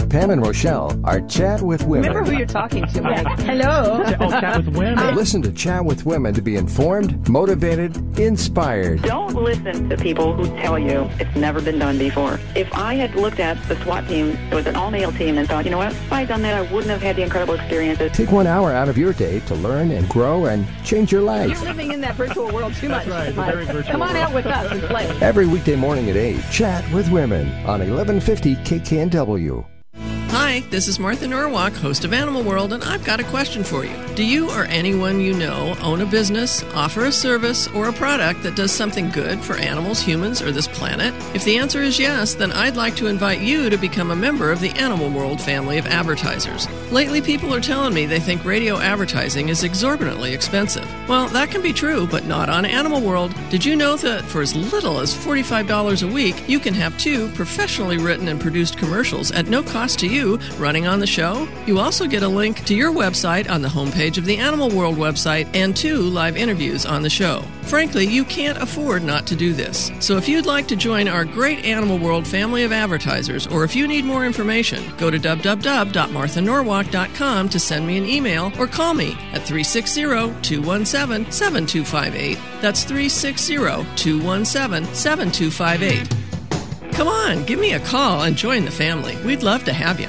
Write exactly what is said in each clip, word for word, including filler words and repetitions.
Pam and Rochelle are Chat with Women. Remember who you're talking to, Mike. Yeah. Hello. Oh, Chat with Women. Listen to Chat with Women to be informed, motivated, inspired. Don't listen to people who tell you it's never been done before. If I had looked at the SWAT team, it was an all-male team, and thought, you know what, if I had done that, I wouldn't have had the incredible experiences. Take one hour out of your day to learn and grow and change your life. You're living in that virtual world too much. That's right. It's a very virtual Come on world. out with us and play. Every weekday morning at eight, Chat with Women on eleven fifty K K N W. Hi, this is Martha Norwalk, host of Animal World, and I've got a question for you. Do you or anyone you know own a business, offer a service, or a product that does something good for animals, humans, or this planet? If the answer is yes, then I'd like to invite you to become a member of the Animal World family of advertisers. Lately, people are telling me they think radio advertising is exorbitantly expensive. Well, that can be true, but not on Animal World. Did you know that for as little as forty-five dollars a week, you can have two professionally written and produced commercials at no cost to you running on the show? You also get a link to your website on the homepage of the Animal World website and two live interviews on the show. Frankly, you can't afford not to do this. So if you'd like to join our great Animal World family of advertisers, or if you need more information, go to w w w dot martha norwalk dot com to send me an email or call me at three six zero, two one seven, seven two five eight. That's three six zero, two one seven, seven two five eight. Come on, give me a call and join the family. We'd love to have you.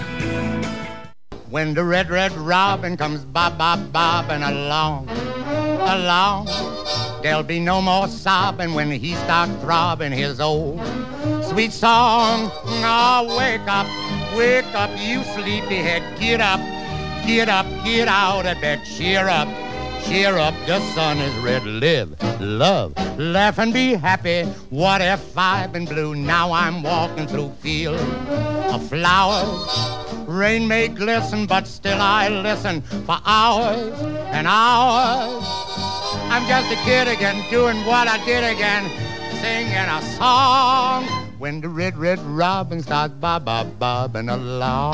When the red, red robin comes bob, bob, bobbing along, along, there'll be no more sobbing when he starts throbbing his old sweet song. Oh, wake up, wake up, you sleepyhead, get up, get up, get out of bed, cheer up, cheer up, the sun is red, live, love, laugh and be happy. What if I've been blue? Now I'm walking through fields of flowers. Rain may glisten, but still I listen for hours and hours. I'm just a kid again, doing what I did again, singing a song. When the red, red robin starts bob, bob, bobbing along.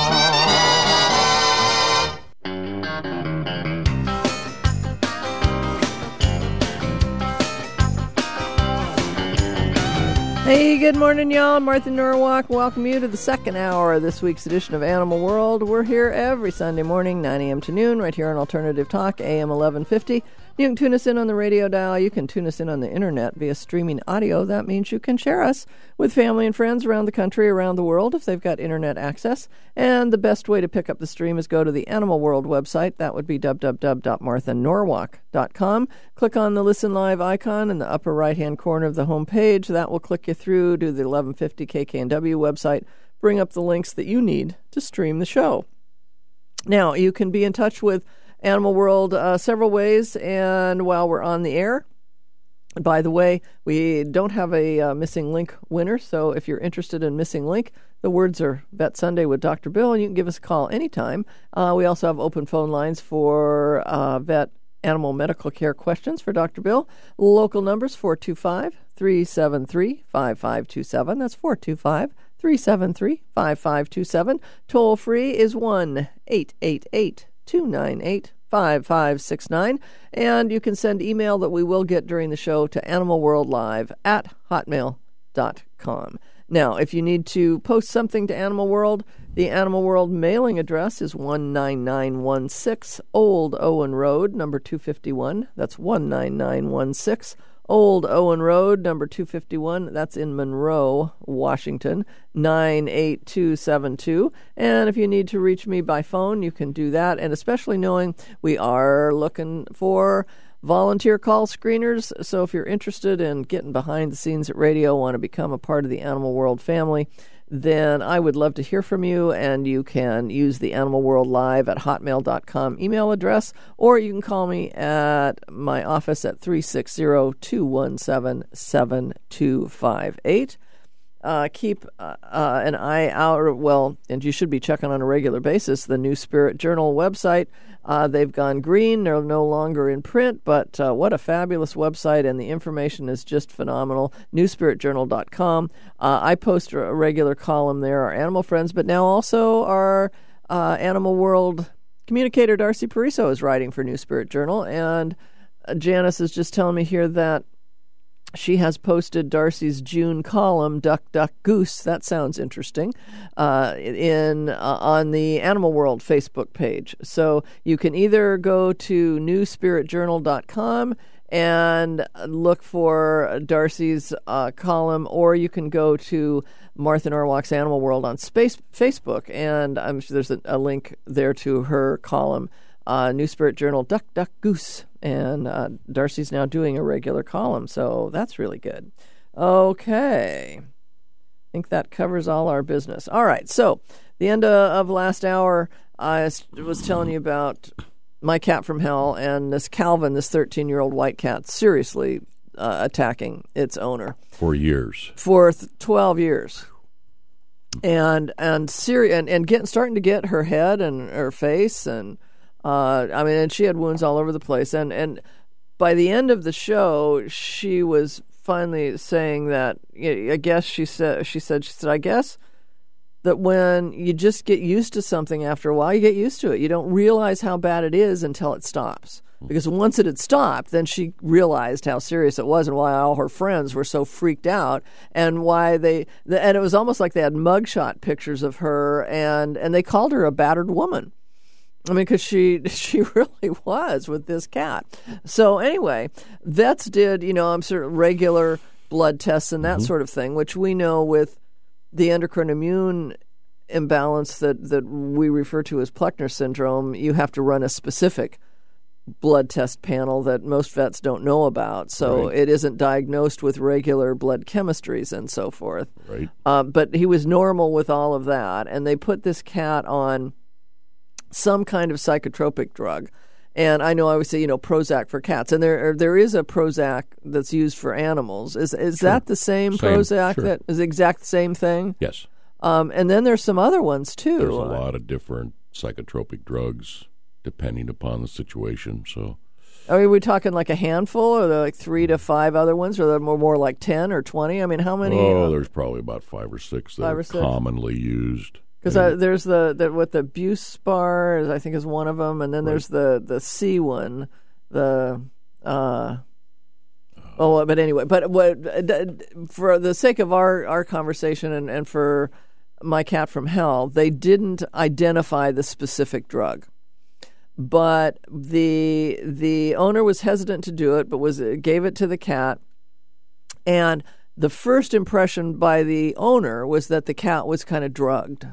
Hey, good morning, y'all. Martha Norwalk. Welcome you to the second hour of this week's edition of Animal World. We're here every Sunday morning, nine a.m. to noon, right here on Alternative Talk, A M eleven fifty. You can tune us in on the radio dial. You can tune us in on the internet via streaming audio. That means you can share us with family and friends around the country, around the world, if they've got internet access. And the best way to pick up the stream is go to the Animal World website. That would be w w w dot martha norwalk dot com. Click on the Listen Live icon in the upper right-hand corner of the home page. That will click you through to the eleven fifty K K N W website, bring up the links that you need to stream the show. Now, you can be in touch with Animal World uh, several ways, and while we're on the air, by the way, we don't have a uh, Missing Link winner, so if you're interested in Missing Link, the words are Vet Sunday with Doctor Bill, and you can give us a call anytime. Uh, we also have open phone lines for uh, vet animal medical care questions for Doctor Bill. Local numbers four two five, three seven three, five five two seven. That's four two five, three seven three, five five two seven. Toll free is one eight eight eight, two nine eight, five five six nine. And you can send email that we will get during the show to animalworldlive at hotmail dot com. Now, if you need to post something to Animal World, the Animal World mailing address is one nine nine one six Old Owen Road, number two fifty-one. That's one nine nine one six Old Owen Road, number two fifty-one. That's in Monroe, Washington, nine eight two seven two. And if you need to reach me by phone, you can do that. And especially knowing we are looking for volunteer call screeners. So if you're interested in getting behind the scenes at radio, want to become a part of the Animal World family, then I would love to hear from you, and you can use the Animal World Live at hotmail dot com email address, or you can call me at my office at three six zero, two one seven, seven two five eight. Uh, keep uh, uh, an eye out, well, and you should be checking on a regular basis, the New Spirit Journal website. Uh, they've gone green. They're no longer in print, but uh, what a fabulous website, and the information is just phenomenal. new spirit journal dot com. Uh, I post a regular column there, our animal friends, but now also our uh, Animal World communicator, Darcy Pariso, is writing for New Spirit Journal, and uh, Janice is just telling me here that she has posted Darcy's June column, Duck, Duck, Goose. That sounds interesting, uh, in uh, on the Animal World Facebook page. So you can either go to new spirit journal dot com and look for Darcy's uh, column, or you can go to Martha Norwalk's Animal World on space, Facebook, and I'm sure there's a, a link there to her column, uh, New Spirit Journal, Duck, Duck, Goose. And uh, Darcy's now doing a regular column, so that's really good. Okay. I think that covers all our business. All right, so the end uh, of last hour, I was telling you about my cat from hell and this Calvin, this thirteen-year-old white cat, seriously uh, attacking its owner. For years. For th- twelve years. And and, seri- and and getting starting to get her head and her face and Uh, I mean, and she had wounds all over the place. And, and by the end of the show, she was finally saying that, I guess she said, she said, she said, I guess that when you just get used to something after a while, you get used to it. You don't realize how bad it is until it stops. Because once it had stopped, then she realized how serious it was and why all her friends were so freaked out and why they, and it was almost like they had mugshot pictures of her and, and they called her a battered woman. I mean, because she she really was with this cat. So anyway, vets did, you know, I'm sort of regular blood tests and that mm-hmm. sort of thing, which we know with the endocrine immune imbalance that, that we refer to as Pleckner syndrome, you have to run a specific blood test panel that most vets don't know about. So right. It isn't diagnosed with regular blood chemistries and so forth. Right. Uh, but he was normal with all of that, and they put this cat on some kind of psychotropic drug. And I know I would say, you know, Prozac for cats. And there there is a Prozac that's used for animals. Is is sure. that the same, same Prozac sure. that is the exact same thing? Yes. Um, and then there's some other ones, too. There's a lot of different psychotropic drugs depending upon the situation. So, are we talking like a handful, or are there like three to five other ones, or are there more, more like ten or twenty? I mean, how many? Oh, uh, there's probably about five or six that five are or six. commonly used. Because there's the, the what the Buspar, I think, is one of them, and then right. there's the, the C one, the uh, oh, but anyway, but what for the sake of our, our conversation and, and for my cat from hell, they didn't identify the specific drug, but the the owner was hesitant to do it, but was gave it to the cat, and the first impression by the owner was that the cat was kind of drugged.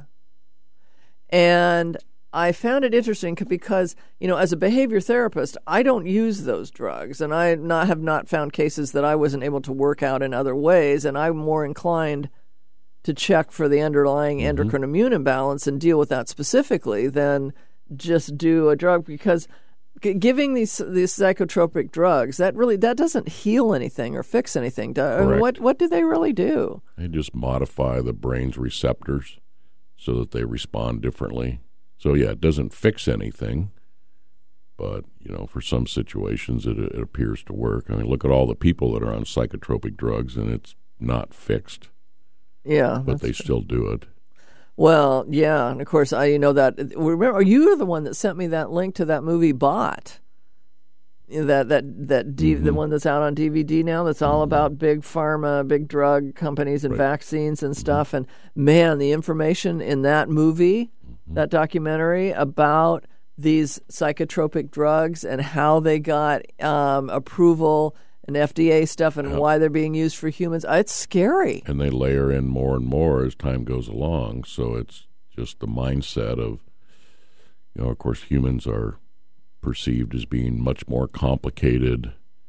And I found it interesting because, you know, as a behavior therapist, I don't use those drugs. And I not, have not found cases that I wasn't able to work out in other ways. And I'm more inclined to check for the underlying mm-hmm. endocrine immune imbalance and deal with that specifically than just do a drug. Because g- giving these these psychotropic drugs, that really that doesn't heal anything or fix anything. Do, I mean, what, what do they really do? They just modify the brain's receptors so that they respond differently. So, yeah, it doesn't fix anything, but, you know, for some situations it, it appears to work. I mean, look at all the people that are on psychotropic drugs, and it's not fixed. Yeah. But they true. still do it. Well, yeah, and of course, I you know that, remember, you were the one that sent me that link to that movie Bot. That that that D, mm-hmm. the one that's out on D V D now, that's all mm-hmm. about big pharma, big drug companies and right. vaccines and stuff. Mm-hmm. And man, the information in that movie, mm-hmm. that documentary about these psychotropic drugs and how they got um, approval and F D A stuff and yep. why they're being used for humans, it's scary. And they layer in more and more as time goes along. So it's just the mindset of, you know, of course, humans are perceived as being much more complicated,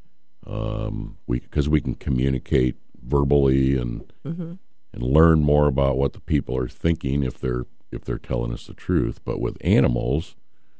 um, we because we can communicate verbally and mm-hmm. and learn more about what the people are thinking if they're if they're telling us the truth. But with animals,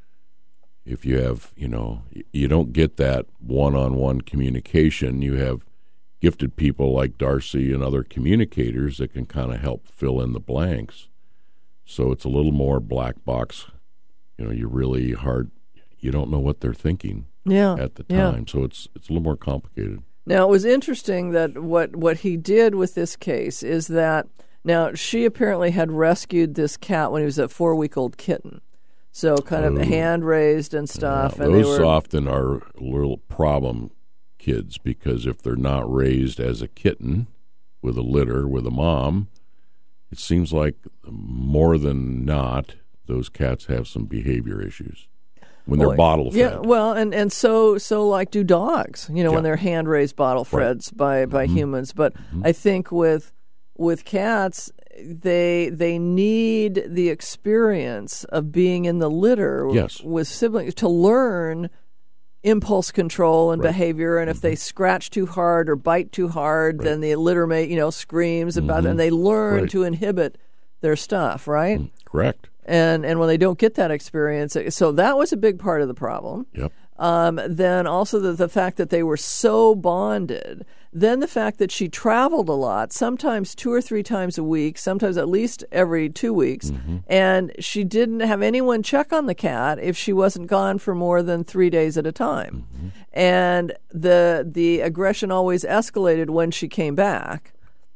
if you have you know you don't get that one-on-one communication. You have gifted people like Darcy and other communicators that can kind of help fill in the blanks. So it's a little more black box. You know, you're really hard. You don't know what they're thinking yeah, at the yeah. time, so it's it's a little more complicated. Now, it was interesting that what, what he did with this case is that, now, she apparently had rescued this cat when he was a four-week-old kitten, so kind of oh. hand-raised and stuff. Yeah, and those they were, often are a little problem kids, because if they're not raised as a kitten with a litter with a mom, it seems like more than not those cats have some behavior issues when they're Boy. bottle fed. Yeah, well, and, and so so like do dogs, you know, Yeah. when they're hand raised bottle Right. feds by, by Mhm. humans. But Mhm. I think with with cats, they they need the experience of being in the litter Yes. with siblings to learn impulse control and Right. behavior. And if they scratch too hard or bite too hard, Right. then the litter mate, you know, screams about it, Mhm. and they learn Right. to inhibit their stuff, right? Mm, Correct. And and when they don't get that experience, so that was a big part of the problem. Yep. Um, then also the, the fact that they were so bonded. Then the fact that she traveled a lot, sometimes two or three times a week, sometimes at least every two weeks. Mm-hmm. And she didn't have anyone check on the cat if she wasn't gone for more than three days at a time. Mm-hmm. And the the aggression always escalated when she came back.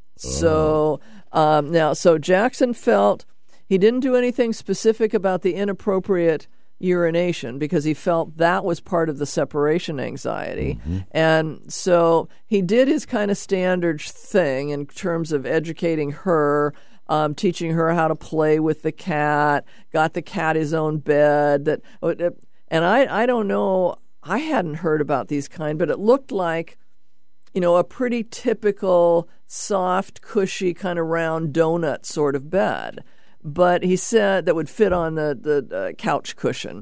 So um, now, so Jackson felt he didn't do anything specific about the inappropriate urination because he felt that was part of the separation anxiety. Mm-hmm. And so he did his kind of standard thing in terms of educating her, um, teaching her how to play with the cat, got the cat his own bed. That, and I, I don't know, I hadn't heard about these kind, but it looked like, you know, a pretty typical soft, cushy, kind of round donut sort of bed. But he said that would fit on the, the uh, couch cushion.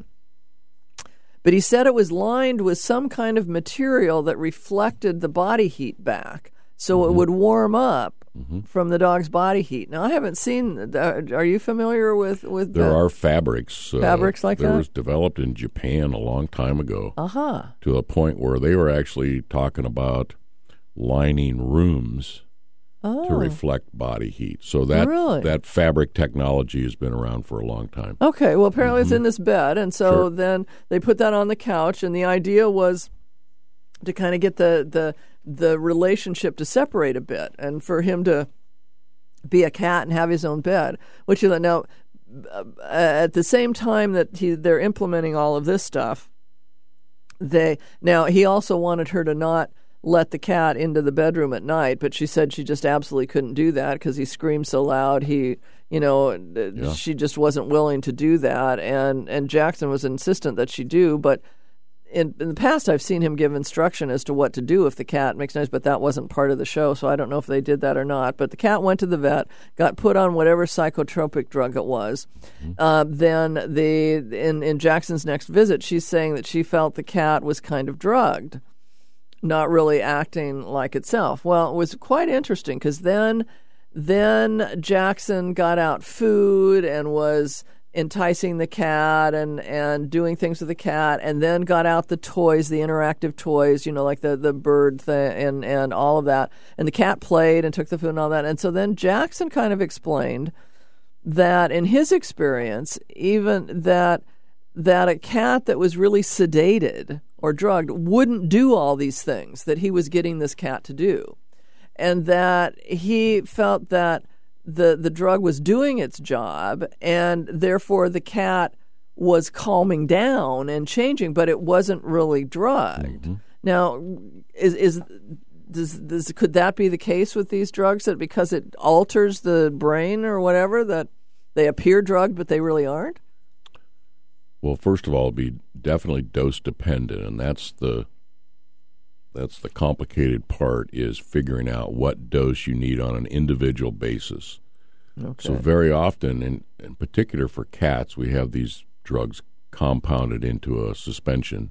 But he said it was lined with some kind of material that reflected the body heat back. So Mm-hmm. it would warm up Mm-hmm. from the dog's body heat. Now, I haven't seen, uh, are you familiar with, with There that? are fabrics. Uh, Fabrics like that? that? was developed in Japan a long time ago Uh-huh. to a point where they were actually talking about lining rooms Oh. to reflect body heat. So that Really? that fabric technology has been around for a long time. Okay, well, apparently it's in this bed, and so Sure. then they put that on the couch, and the idea was to kind of get the, the the relationship to separate a bit, and for him to be a cat and have his own bed. Which is now, uh, at the same time that he, they're implementing all of this stuff, they now he also wanted her to not let the cat into the bedroom at night, but she said she just absolutely couldn't do that because he screamed so loud. He, you know, Yeah. she just wasn't willing to do that, and and Jackson was insistent that she do. But in in the past, I've seen him give instruction as to what to do if the cat makes noise, but that wasn't part of the show, so I don't know if they did that or not. But the cat went to the vet, got put on whatever psychotropic drug it was. Mm-hmm. Uh, then the in in Jackson's next visit, she's saying that she felt the cat was kind of drugged, not really acting like itself. Well, it was quite interesting because then, then Jackson got out food and was enticing the cat and, and doing things with the cat, and then got out the toys, the interactive toys, you know, like the, the bird thing and, and all of that. And the cat played and took the food and all that. And so then Jackson kind of explained that in his experience, even that that a cat that was really sedated or drugged wouldn't do all these things that he was getting this cat to do. And that he felt that the, the drug was doing its job, and therefore the cat was calming down and changing, but it wasn't really drugged. Mm-hmm. Now, is is does, does could that be the case with these drugs, that because it alters the brain or whatever, that they appear drugged but they really aren't? Well, first of all, it'd be definitely dose dependent, and that's the that's the complicated part, is figuring out what dose you need on an individual basis. Okay. So very often, in, in particular for cats, we have these drugs compounded into a suspension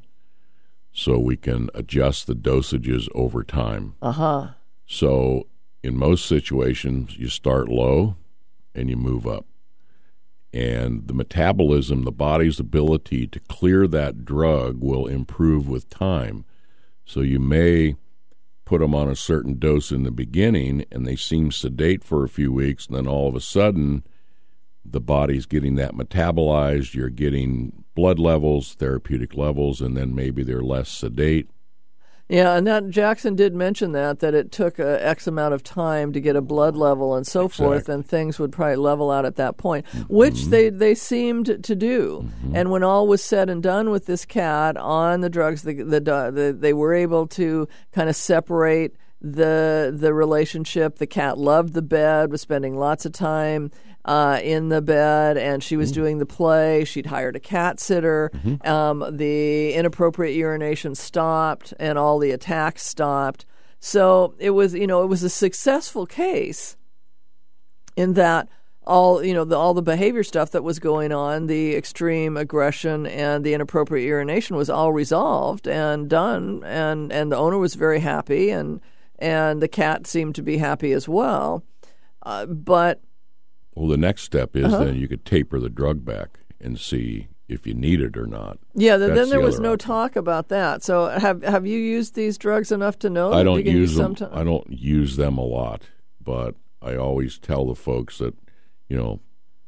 so we can adjust the dosages over time. Uh-huh. So in most situations, you start low and you move up. And the metabolism, the body's ability to clear that drug will improve with time. So you may put them on a certain dose in the beginning and they seem sedate for a few weeks, and then all of a sudden the body's getting that metabolized, you're getting blood levels, therapeutic levels, and then maybe they're less sedate. Yeah, and that Jackson did mention that, that it took a X amount of time to get a blood level and so Exactly. forth, and things would probably level out at that point, mm-hmm. which they, they seemed to do. Mm-hmm. And when all was said and done with this cat on the drugs, the, the, the they were able to kind of separate the the relationship. The cat loved the bed, was spending lots of time uh, in the bed, and she was mm-hmm. doing the play. She'd hired a cat sitter. Mm-hmm. Um, the inappropriate urination stopped, and all the attacks stopped. So it was, you know, it was a successful case in that all, you know, the, all the behavior stuff that was going on, the extreme aggression and the inappropriate urination was all resolved and done, and, and the owner was very happy, and and the cat seemed to be happy as well. Uh, but well, the next step is uh-huh. then you could taper the drug back and see if you need it or not. Yeah, then, then there the was no option. talk about that. So have have you used these drugs enough to know? I that don't you can use use them. Sometime? I don't use them a lot, but I always tell the folks that, you know,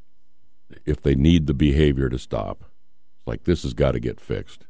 if they need the behavior to stop, like this has got to get fixed.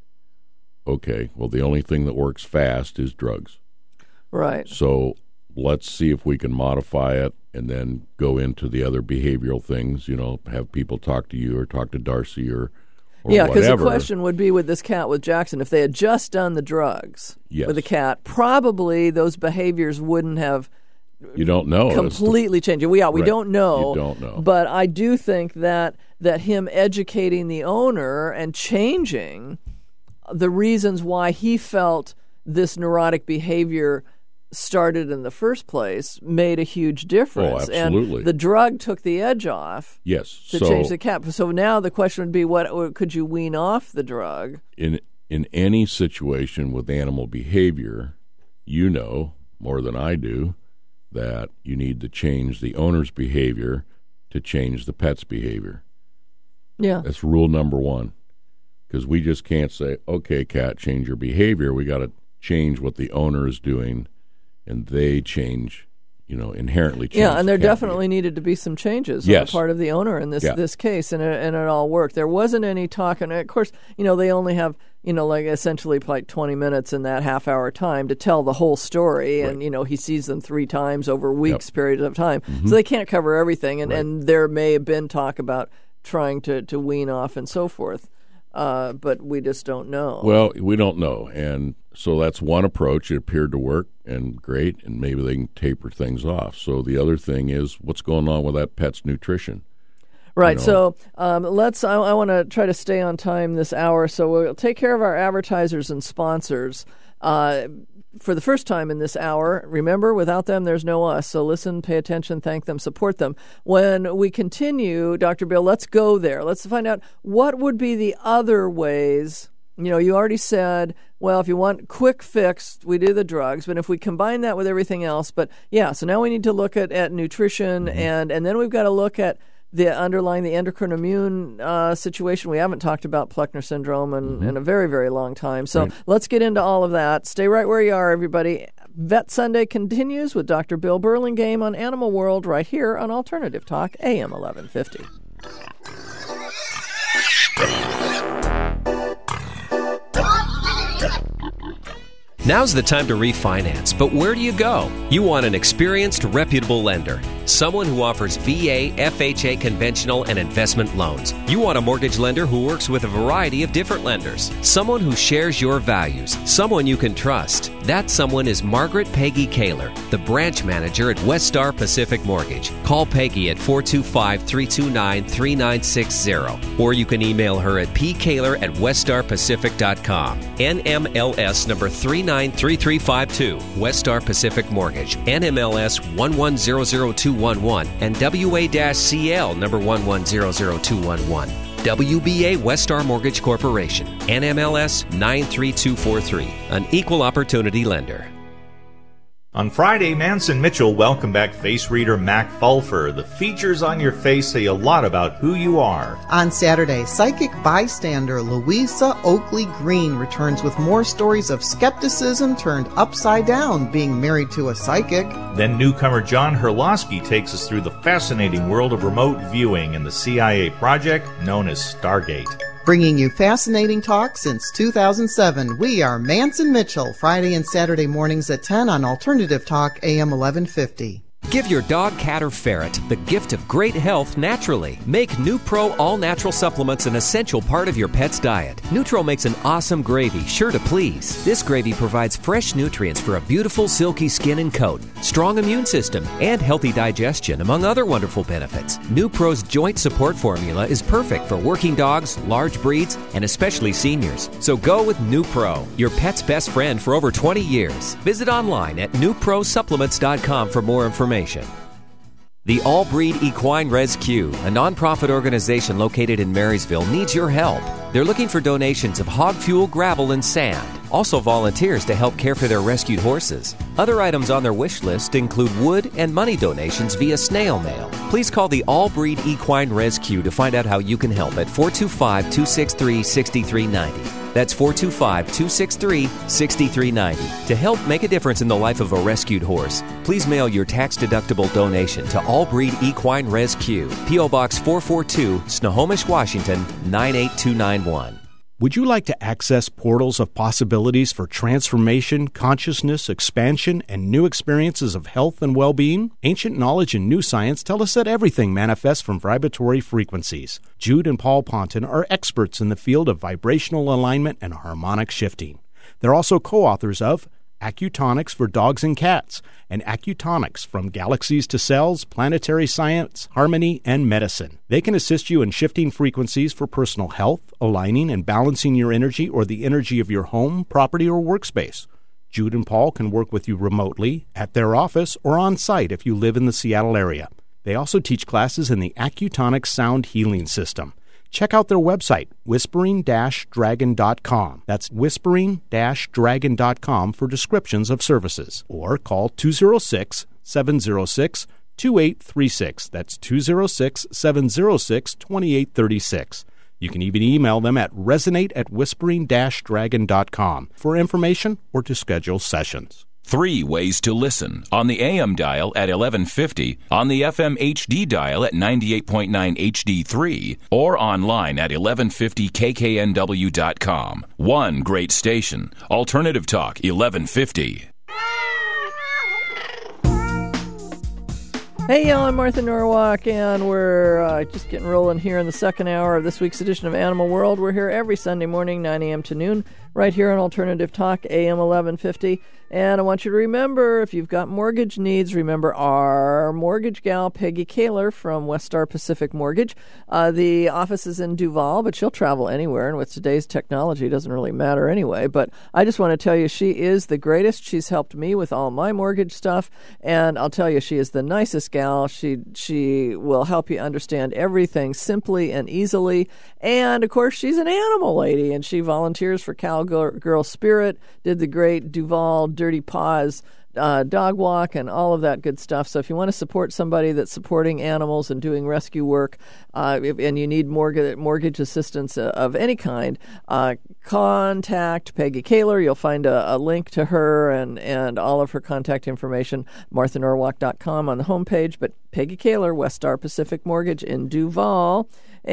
Okay, well, the only thing that works fast is drugs. Right. So let's see if we can modify it and then go into the other behavioral things, you know, have people talk to you or talk to Darcy or, or yeah, because the whatever. question would be with this cat with Jackson, if they had just done the drugs yes. with the cat, probably those behaviors wouldn't have you don't know completely changed. We, yeah, we right. don't know. You don't know. But I do think that that him educating the owner and changing the reasons why he felt this neurotic behavior started in the first place made a huge difference. Oh, absolutely. And the drug took the edge off. Yes. To so change the cat. So now the question would be, what could you wean off the drug? In in any situation with animal behavior, you know more than I do that you need to change the owner's behavior to change the pet's behavior. Yeah. That's rule number one. Because we just can't say, okay, cat, change your behavior. We got to change what the owner is doing, and they change, you know, inherently change. Yeah, and the there cat definitely behavior. needed to be some changes Yes. on the part of the owner in this Yeah. this case, and it, and it all worked. There wasn't any talk, and of course, you know, they only have, you know, like essentially like twenty minutes in that half hour time to tell the whole story, Right. and, you know, he sees them three times over weeks Yep. periods of time, Mm-hmm. so they can't cover everything, and, Right. and there may have been talk about trying to, to wean off and so forth. Uh, but we just don't know. Well, we don't know, and so that's one approach. It appeared to work, and great, and maybe they can taper things off. So the other thing is, what's going on with that pet's nutrition? Right. You know? So um, let's. I, I want to try to stay on time this hour, so we'll take care of our advertisers and sponsors. Uh, for the first time in this hour, remember, without them, there's no us. So listen, pay attention, thank them, support them. When we continue, Doctor Bill, let's go there. Let's find out what would be the other ways. You know, you already said, well, if you want quick fix, we do the drugs. But if we combine that with everything else, but yeah, so now we need to look at, at nutrition, mm-hmm. and, and then we've got to look at the underlying the endocrine immune uh, situation. We haven't talked about Pleckner syndrome in, mm-hmm. in a very, very long time. So right. let's get into all of that. Stay right where you are, everybody. Vet Sunday continues with Doctor Bill Burlingame on Animal World right here on Alternative Talk, A M eleven fifty. Now's the time to refinance, but where do you go? You want an experienced, reputable lender, someone who offers V A, F H A, conventional, and investment loans. You want a mortgage lender who works with a variety of different lenders, someone who shares your values, someone you can trust. That someone is Margaret Peggy Kaler, the branch manager at Westar Pacific Mortgage. Call Peggy at four two five, three two nine, three nine six zero, or you can email her at p kaler at westar pacific dot com. N M L S number three nine three three five two, Westar Pacific Mortgage, N M L S one one zero zero two one one, and W A C L number one one zero zero two one one. W B A Westar Mortgage Corporation, N M L S nine three two four three, an equal opportunity lender. On Friday, Manson Mitchell welcomed back face reader Mac Fulfer. The features on your face say a lot about who you are. On Saturday, psychic bystander Louisa Oakley Green returns with more stories of skepticism turned upside down being married to a psychic. Then newcomer John Herlosky takes us through the fascinating world of remote viewing and the C I A project known as Stargate. Bringing you fascinating talk since two thousand seven, we are Mance and Mitchell, Friday and Saturday mornings at ten on Alternative Talk, A M eleven fifty. Give your dog, cat, or ferret the gift of great health naturally. Make NuPro all-natural supplements an essential part of your pet's diet. Nutro makes an awesome gravy, sure to please. This gravy provides fresh nutrients for a beautiful, silky skin and coat, strong immune system, and healthy digestion, among other wonderful benefits. NuPro's joint support formula is perfect for working dogs, large breeds, and especially seniors. So go with NuPro, your pet's best friend for over twenty years. Visit online at new pro supplements dot com for more information. The All Breed Equine Rescue, a nonprofit organization located in Marysville, needs your help. They're looking for donations of hog fuel, gravel, and sand. Also volunteers to help care for their rescued horses. Other items on their wish list include wood and money donations via snail mail. Please call the All Breed Equine Rescue to find out how you can help at four two five, two six three, six three nine zero. That's four two five, two six three, six three nine zero. To help make a difference in the life of a rescued horse, please mail your tax-deductible donation to All Breed Equine Rescue, P O. Box four forty-two, Snohomish, Washington, nine eight two nine one. Would you like to access portals of possibilities for transformation, consciousness, expansion, and new experiences of health and well-being? Ancient knowledge and new science tell us that everything manifests from vibratory frequencies. Jude and Paul Ponton are experts in the field of vibrational alignment and harmonic shifting. They're also co-authors of Acutonics for Dogs and Cats, and Acutonics from Galaxies to Cells, Planetary Science, Harmony, and Medicine. They can assist you in shifting frequencies for personal health, aligning and balancing your energy or the energy of your home, property, or workspace. Jude and Paul can work with you remotely, at their office, or on site if you live in the Seattle area. They also teach classes in the Acutonics Sound Healing System. Check out their website, whispering dash dragon dot com. That's whispering dash dragon dot com for descriptions of services. Or call two oh six, seven oh six, two eight three six. That's two oh six, seven oh six, two eight three six. You can even email them at resonate at whispering dash dragon dot com for information or to schedule sessions. Three ways to listen: on the A M dial at eleven fifty, on the F M H D dial at ninety-eight point nine H D three, or online at eleven fifty K K N W dot com. One great station, Alternative Talk eleven fifty. Hey, y'all, I'm Martha Norwalk, and we're uh, just getting rolling here in the second hour of this week's edition of Animal World. We're here every Sunday morning, nine a.m. to noon, right here on Alternative Talk, A M eleven fifty. And I want you to remember, if you've got mortgage needs, remember our mortgage gal, Peggy Kaler from Westar Pacific Mortgage. Uh, the office is in Duval, but she'll travel anywhere. And with today's technology, it doesn't really matter anyway. But I just want to tell you, she is the greatest. She's helped me with all my mortgage stuff. And I'll tell you, she is the nicest gal. She, she will help you understand everything simply and easily. And, of course, she's an animal lady, and she volunteers for Cowgirl Spirit, did the great Duval Dirty Paws uh, dog walk and all of that good stuff. So if you want to support somebody that's supporting animals and doing rescue work, uh, if, and you need mortgage, mortgage assistance uh, of any kind, uh, contact Peggy Kaler. You'll find a, a link to her and, and all of her contact information, martha norwalk dot com on the homepage. But Peggy Kaler, Westar Pacific Mortgage in Duval.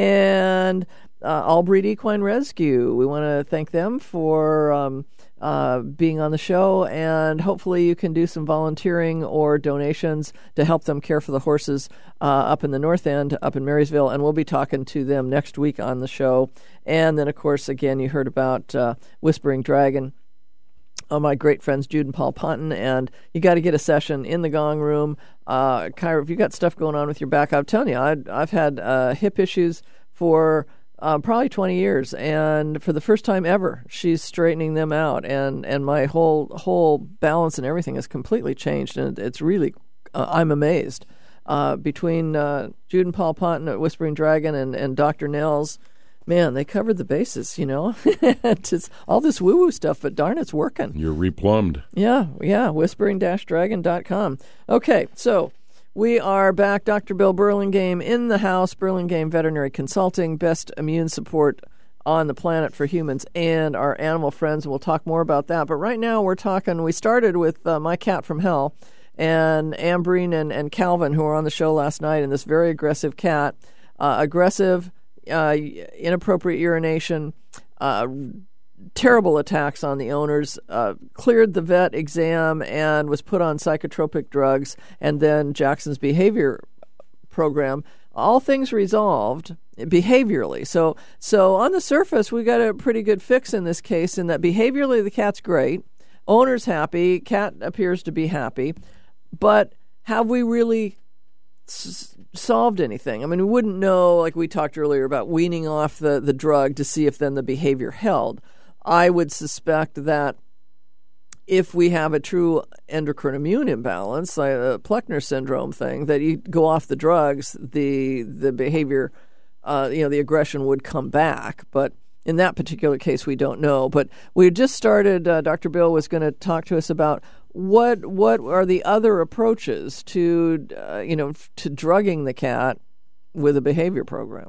And uh, All Breed Equine Rescue. We want to thank them for um, uh, being on the show, and hopefully you can do some volunteering or donations to help them care for the horses uh, up in the North End, up in Marysville, and we'll be talking to them next week on the show. And then, of course, again, you heard about uh, Whispering Dragon. Oh, my great friends Jude and Paul Ponton, and you got to get a session in the Gong Room. Uh, Kyra, if you got stuff going on with your back, I'm telling you, I, I've had uh, hip issues for uh, probably twenty years, and for the first time ever, she's straightening them out, and, and my whole whole balance and everything has completely changed, and it's really, uh, I'm amazed. Uh, between uh, Jude and Paul Ponton at Whispering Dragon and, and Doctor Nels, man, they covered the bases, you know. It's all this woo-woo stuff, but darn, it's working. You're replumbed. Yeah, yeah, whispering dash dragon dot com. Okay, so we are back. Doctor Bill Burlingame in the house. Burlingame Veterinary Consulting, best immune support on the planet for humans and our animal friends, and we'll talk more about that. But right now we're talking, we started with uh, My Cat from Hell, and Ambreen and, and Calvin, who were on the show last night, and this very aggressive cat. Uh, aggressive uh, inappropriate urination, uh, terrible attacks on the owners, uh, cleared the vet exam and was put on psychotropic drugs, and then Jackson's behavior program. All things resolved behaviorally. So, so on the surface, we got a pretty good fix in this case in that behaviorally the cat's great, owner's happy, cat appears to be happy, but have we really s- solved anything? I mean, we wouldn't know, like we talked earlier about weaning off the, the drug to see if then the behavior held. I would suspect that if we have a true endocrine immune imbalance, like a Plechner syndrome thing, that you go off the drugs, the the behavior, uh, you know, the aggression would come back. But in that particular case, we don't know. But we just started, uh, Doctor Bill was going to talk to us about what what are the other approaches to, uh, you know, to drugging the cat with a behavior program.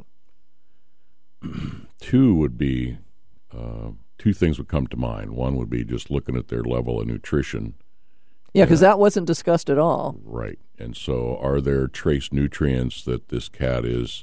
Two would be... Uh, Two things would come to mind. One would be just looking at their level of nutrition. Yeah, because that wasn't discussed at all. Right. And so are there trace nutrients that this cat is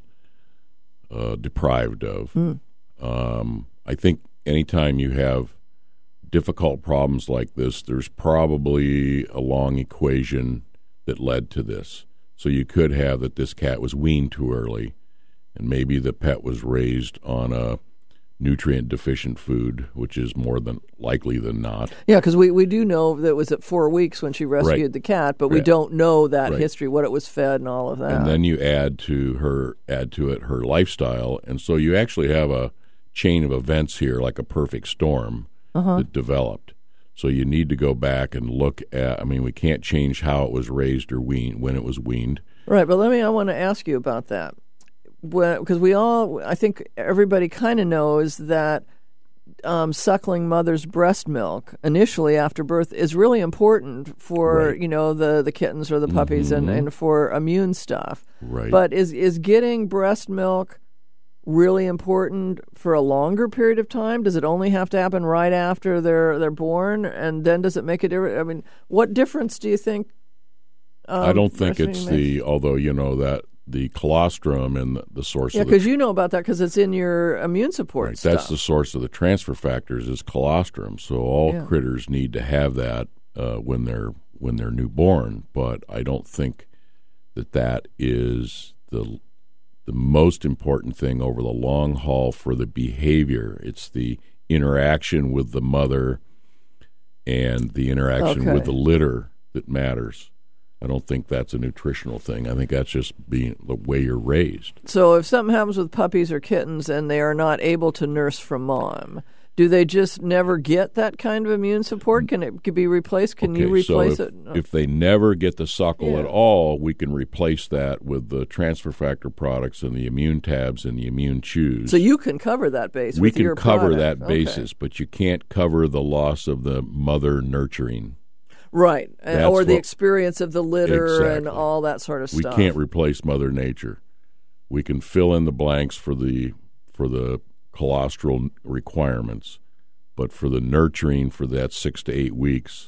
uh, deprived of? Mm. Um, I think anytime you have difficult problems like this, there's probably a long equation that led to this. So you could have that this cat was weaned too early, and maybe the pet was raised on a nutrient deficient food, which is more than likely than not. Yeah, because we, we do know that it was at four weeks when she rescued right. the cat, but we right. don't know that right. history, what it was fed and all of that. And then you add to her add to it her lifestyle, and so you actually have a chain of events here, like a perfect storm uh-huh. that developed. So you need to go back and look at. I mean, we can't change how it was raised or weaned when it was weaned. Right, but let me. I want to ask you about that. Because we all, I think everybody kind of knows that um, suckling mother's breast milk initially after birth is really important for, right. you know, the, the kittens or the puppies mm-hmm. and, and for immune stuff. Right. But is, is getting breast milk really important for a longer period of time? Does it only have to happen right after they're they're born? And then does it make a difference? I mean, what difference do you think? Um, I don't think it's makes? the, although, you know, that the colostrum and the, the source yeah, of the... Yeah, because you know about that because it's in your immune support right, stuff. That's the source of the transfer factors is colostrum. So all yeah. critters need to have that uh, when they're when they're newborn. But I don't think that that is the the most important thing over the long haul for the behavior. It's the interaction with the mother and the interaction okay. with the litter that matters. I don't think that's a nutritional thing. I think that's just being the way you're raised. So if something happens with puppies or kittens and they are not able to nurse from mom, do they just never get that kind of immune support? Can it be replaced? Can okay, you replace so if, it? If they never get the suckle yeah. at all, we can replace that with the transfer factor products and the immune tabs and the immune chews. So you can cover that base we with can your cover product. that okay. basis, but you can't cover the loss of the mother nurturing. Right, That's or the what, experience of the litter exactly. and all that sort of stuff. We can't replace Mother Nature. We can fill in the blanks for the for the colostral requirements, but for the nurturing for that six to eight weeks,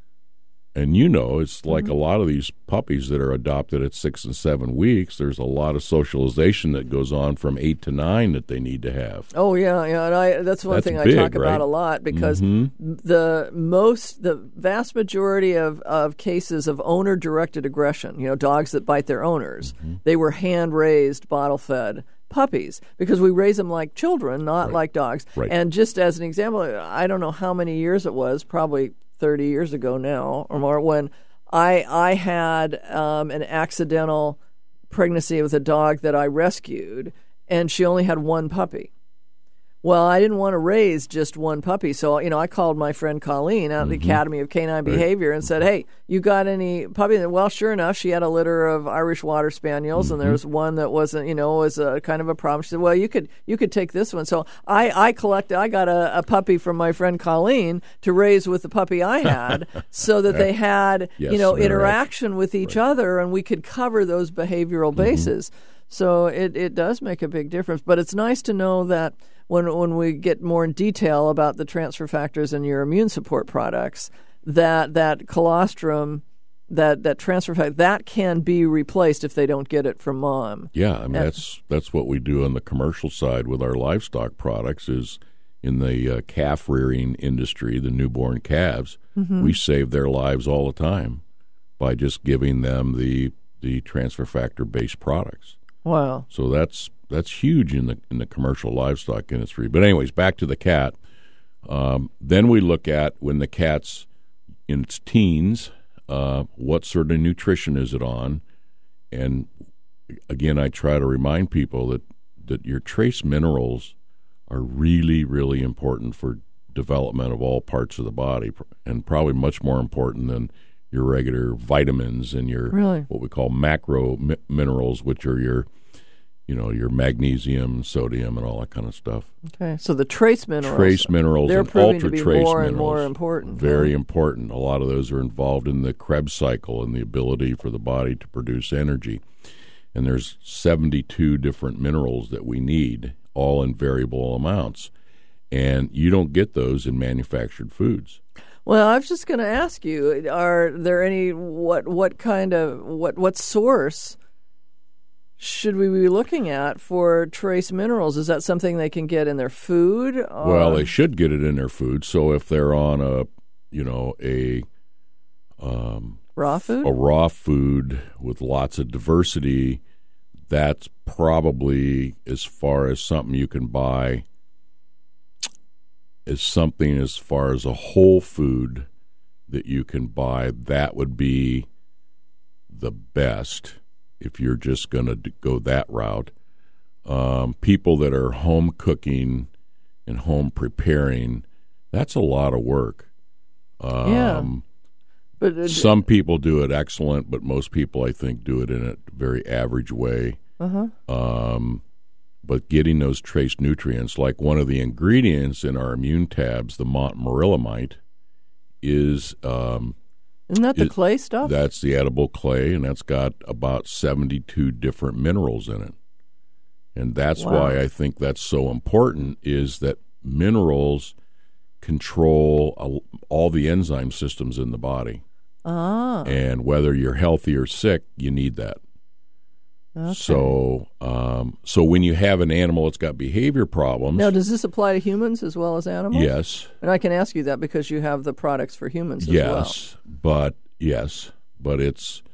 and you know, it's like mm-hmm. a lot of these puppies that are adopted at six and seven weeks, there's a lot of socialization that goes on from eight to nine that they need to have. Oh yeah, yeah, and I that's one that's thing big, I talk right? about a lot because mm-hmm. the most, the vast majority of, of cases of owner-directed aggression, you know, dogs that bite their owners, mm-hmm. they were hand-raised, bottle-fed puppies because we raise them like children, not right. like dogs. Right. And just as an example, I don't know how many years it was, probably thirty years ago now or more, when I I had um, an accidental pregnancy with a dog that I rescued, and she only had one puppy. Well, I didn't want to raise just one puppy, so you know I called my friend Colleen out of the mm-hmm. Academy of Canine right. Behavior and said, "Hey, you got any puppy?" Well, sure enough, she had a litter of Irish Water Spaniels, mm-hmm. and there was one that wasn't, you know, was a kind of a problem. She said, "Well, you could you could take this one." So I I collected. I got a, a puppy from my friend Colleen to raise with the puppy I had, so that they had yes, you know interaction. interaction with each right. other, and we could cover those behavioral mm-hmm. bases. So it it does make a big difference. But it's nice to know that. When when we get more in detail about the transfer factors and your immune support products, that that colostrum that that transfer factor that can be replaced if they don't get it from mom. Yeah, I mean, And- that's that's what we do on the commercial side with our livestock products. Is in the uh, calf rearing industry, the newborn calves, Mhm. we save their lives all the time by just giving them the the transfer factor based products. Wow. So that's that's huge in the in the commercial livestock industry. But anyways, back to the cat. Um, then we look at when the cat's in its teens, uh, what sort of nutrition is it on? And again, I try to remind people that, that your trace minerals are really, really important for development of all parts of the body, and probably much more important than your regular vitamins and your Really? what we call macro mi- minerals, which are your you know, your magnesium, sodium, and all that kind of stuff. Okay, so the trace minerals. Trace minerals they're and proving ultra to be trace more minerals. and more important. Very huh? important. A lot of those are involved in the Krebs cycle and the ability for the body to produce energy. And there's seventy-two different minerals that we need, all in variable amounts. And you don't get those in manufactured foods. Well, I was just going to ask you: are there any what what kind of what what source should we be looking at for trace minerals? Is that something they can get in their food? Or? Well, they should get it in their food. So if they're on a, you know, a um, raw food, a raw food with lots of diversity, that's probably as far as something you can buy. Is something as far as a whole food that you can buy. That would be the best. If you're just going to go that route. Um, people that are home cooking and home preparing, that's a lot of work. Um, yeah. But uh, some people do it excellent, but most people, I think, do it in a very average way. Uh-huh. Um, but getting those trace nutrients, like one of the ingredients in our immune tabs, the montmorillonite, is... Um, Isn't that the it, clay stuff? That's the edible clay, and that's got about seventy-two different minerals in it. And that's Wow. why I think that's so important, is that minerals control a, all the enzyme systems in the body. Ah. And whether you're healthy or sick, you need that. Okay. So, um, so when you have an animal that's got behavior problems... Now, does this apply to humans as well as animals? Yes. And I can ask you that because you have the products for humans as yes, well. Yes, but yes, but it's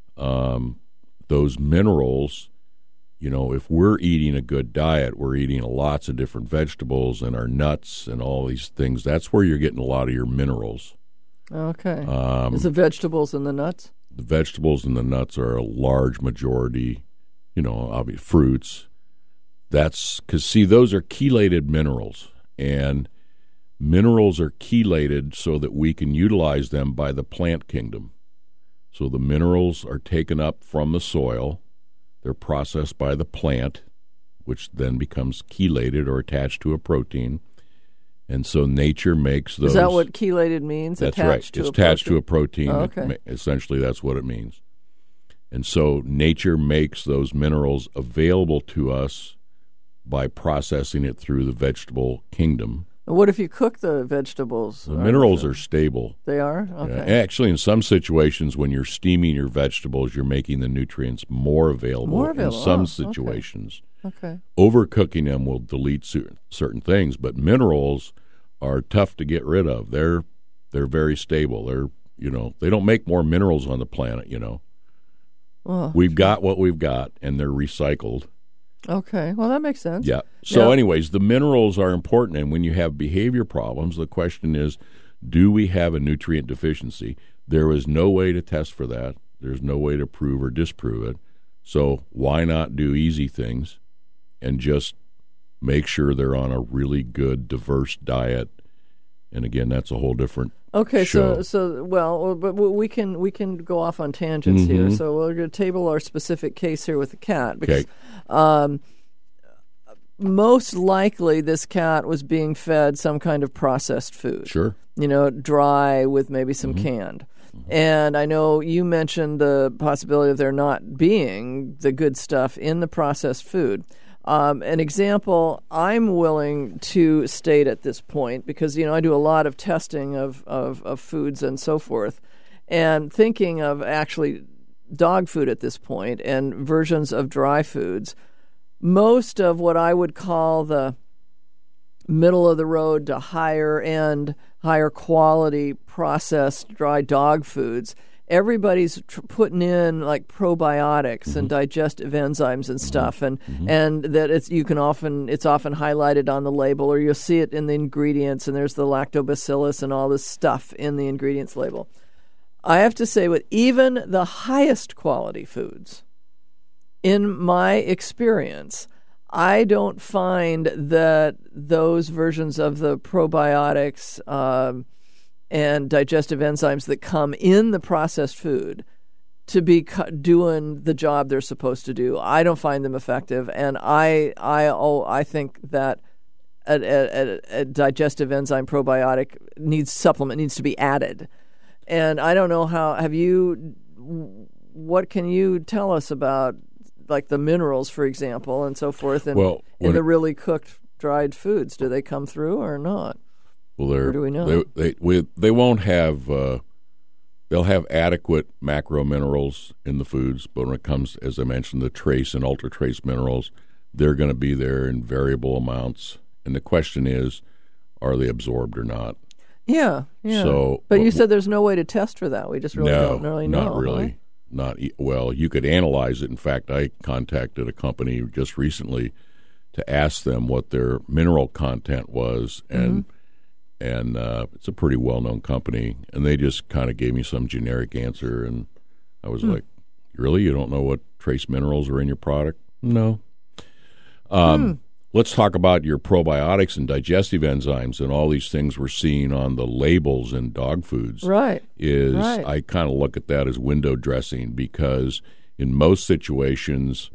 um, those minerals. You know, if we're eating a good diet, we're eating lots of different vegetables and our nuts and all these things. That's where you're getting a lot of your minerals. Okay. Um, Is the vegetables and the nuts? The vegetables and the nuts are a large majority. You know, obviously fruits. That's because, see, those are chelated minerals, and minerals are chelated so that we can utilize them by the plant kingdom. So the minerals are taken up from the soil, they're processed by the plant, which then becomes chelated or attached to a protein, and so nature makes those. Is that what chelated means? That's attached right. To it's a attached protein? to a protein. Oh, It okay. ma- essentially, that's what it means. And so nature makes those minerals available to us by processing it through the vegetable kingdom. What if you cook the vegetables? The minerals are stable. They are? Yeah. Okay. Actually, in some situations, when you're steaming your vegetables, you're making the nutrients more available. More available. In some Oh, situations. Okay. Okay. Overcooking them will delete certain, certain things, but minerals are tough to get rid of. They're they're very stable. They're you know they don't make more minerals on the planet. You know. Well, We've got what we've got, and they're recycled. Okay, well, that makes sense. Yeah. So, Now- anyways, the minerals are important, and when you have behavior problems, the question is, do we have a nutrient deficiency? There is no way to test for that. There's no way to prove or disprove it. So why not do easy things and just make sure they're on a really good, diverse diet? And again, that's a whole different Okay, show. so so well, but we can we can go off on tangents here. Mhm. So we're going to table our specific case here with the cat because Okay. um, most likely this cat was being fed some kind of processed food. Sure. You know, dry with maybe some canned. And I know you mentioned the possibility of there not being the good stuff in the processed food. Um, an example I'm willing to state at this point, because, you know, I do a lot of testing of, of, of foods and so forth, and thinking of actually dog food at this point and versions of dry foods, most of what I would call the middle of the road to higher end, higher quality processed dry dog foods, everybody's tr- putting in like probiotics mm-hmm. and digestive enzymes and stuff, and mm-hmm. and that it's you can often it's often highlighted on the label, or you'll see it in the ingredients, and there's the lactobacillus and all this stuff in the ingredients label. I have to say, with even the highest quality foods, in my experience, I don't find that those versions of the probiotics um, and digestive enzymes that come in the processed food to be cu- doing the job they're supposed to do. I don't find them effective, and I I oh, I think that a, a, a digestive enzyme probiotic needs supplement needs to be added. And I don't know how. Have you? What can you tell us about, like the minerals, for example, and so forth, and well, in the really cooked dried foods? Do they come through or not? Well, they're, or do we know? They they, we, they won't have. Uh, they'll have adequate macro minerals in the foods, but when it comes, as I mentioned, the trace and ultra trace minerals, they're going to be there in variable amounts. And the question is, are they absorbed or not? Yeah, yeah. So, but you said there's no way to test for that. We just really no, don't really know. not really. Right? Not well. You could analyze it. In fact, I contacted a company just recently to ask them what their mineral content was, and mm-hmm. and uh, it's a pretty well-known company, and they just kind of gave me some generic answer, and I was mm. like, "Really, you don't know what trace minerals are in your product?" No. Um, mm. Let's talk about your probiotics and digestive enzymes and all these things we're seeing on the labels in dog foods. Right. Is right. I kind of look at that as window dressing, because in most situations,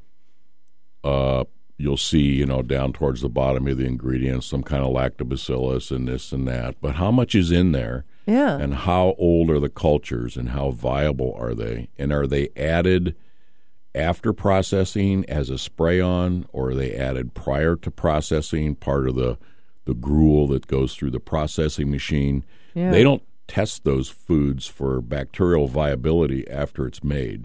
uh, you'll see, you know, down towards the bottom of the ingredients, some kind of lactobacillus and this and that. But how much is in there? Yeah. And how old are the cultures and how viable are they? And are they added after processing as a spray-on, or are they added prior to processing, part of the, the gruel that goes through the processing machine? Yeah. They don't test those foods for bacterial viability after it's made.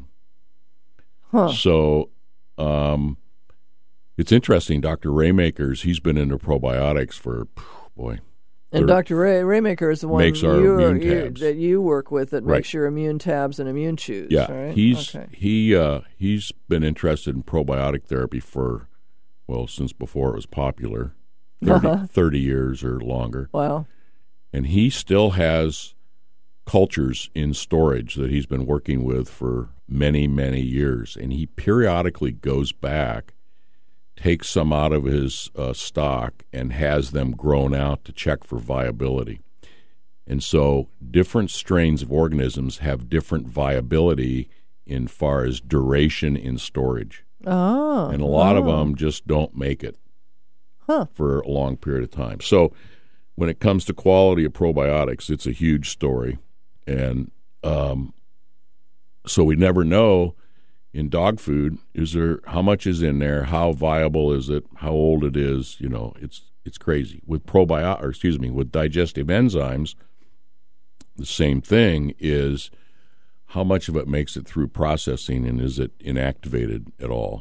Huh. So um, it's interesting. Doctor Raymakers, he's been into probiotics for, boy. And Doctor Ray Raymaker is the one makes our you, immune you, tabs. that you work with that right. makes your immune tabs and immune chews. Yeah, right? he's okay. he uh, he's been interested in probiotic therapy for, well, since before it was popular, thirty, uh-huh. thirty years or longer. Wow. And he still has cultures in storage that he's been working with for many, many years. And he periodically goes back, takes some out of his uh, stock, and has them grown out to check for viability. And so different strains of organisms have different viability in far as duration in storage. Oh. And a lot oh. of them just don't make it huh. for a long period of time. So when it comes to quality of probiotics, it's a huge story. And um, so we never know in dog food, is there how much is in there, how viable is it, how old it is, you know, it's it's crazy. With probiotic or excuse me, with digestive enzymes, the same thing is how much of it makes it through processing, and is it inactivated at all?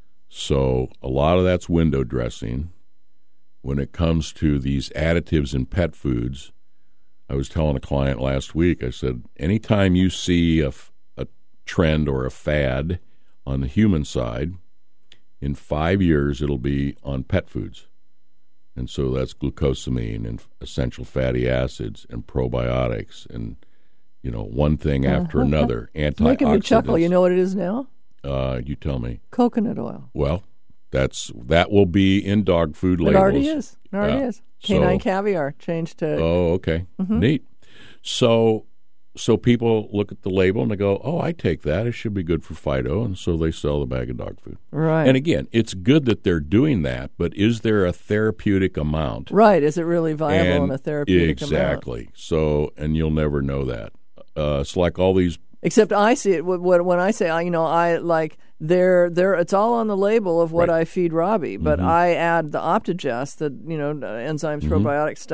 So a lot of that's window dressing. When it comes to these additives in pet foods, I was telling a client last week, I said, anytime you see a, a trend or a fad on the human side, in five years it'll be on pet foods. And so that's glucosamine and essential fatty acids and probiotics and, you know, one thing after uh-huh. another. Antioxidants. It's making me chuckle. You know what it is now? Uh, you tell me. Coconut oil. Well, that's that will be in dog food labels. It already is. It already uh, is. Canine so, caviar changed to. Oh, okay. Mm-hmm. Neat. So, so people look at the label and they go, "Oh, I take that. It should be good for Fido," and so they sell the bag of dog food. Right. And again, it's good that they're doing that, but is there a therapeutic amount? Right. Is it really viable and in a therapeutic exactly. amount? Exactly. So, and you'll never know that. Uh, it's like all these. Except I see it when I say, you know, I like they're they're it's all on the label of what right. I feed Robbie, but mm-hmm. I add the Optigest, the you know enzymes, mm-hmm. probiotic stuff.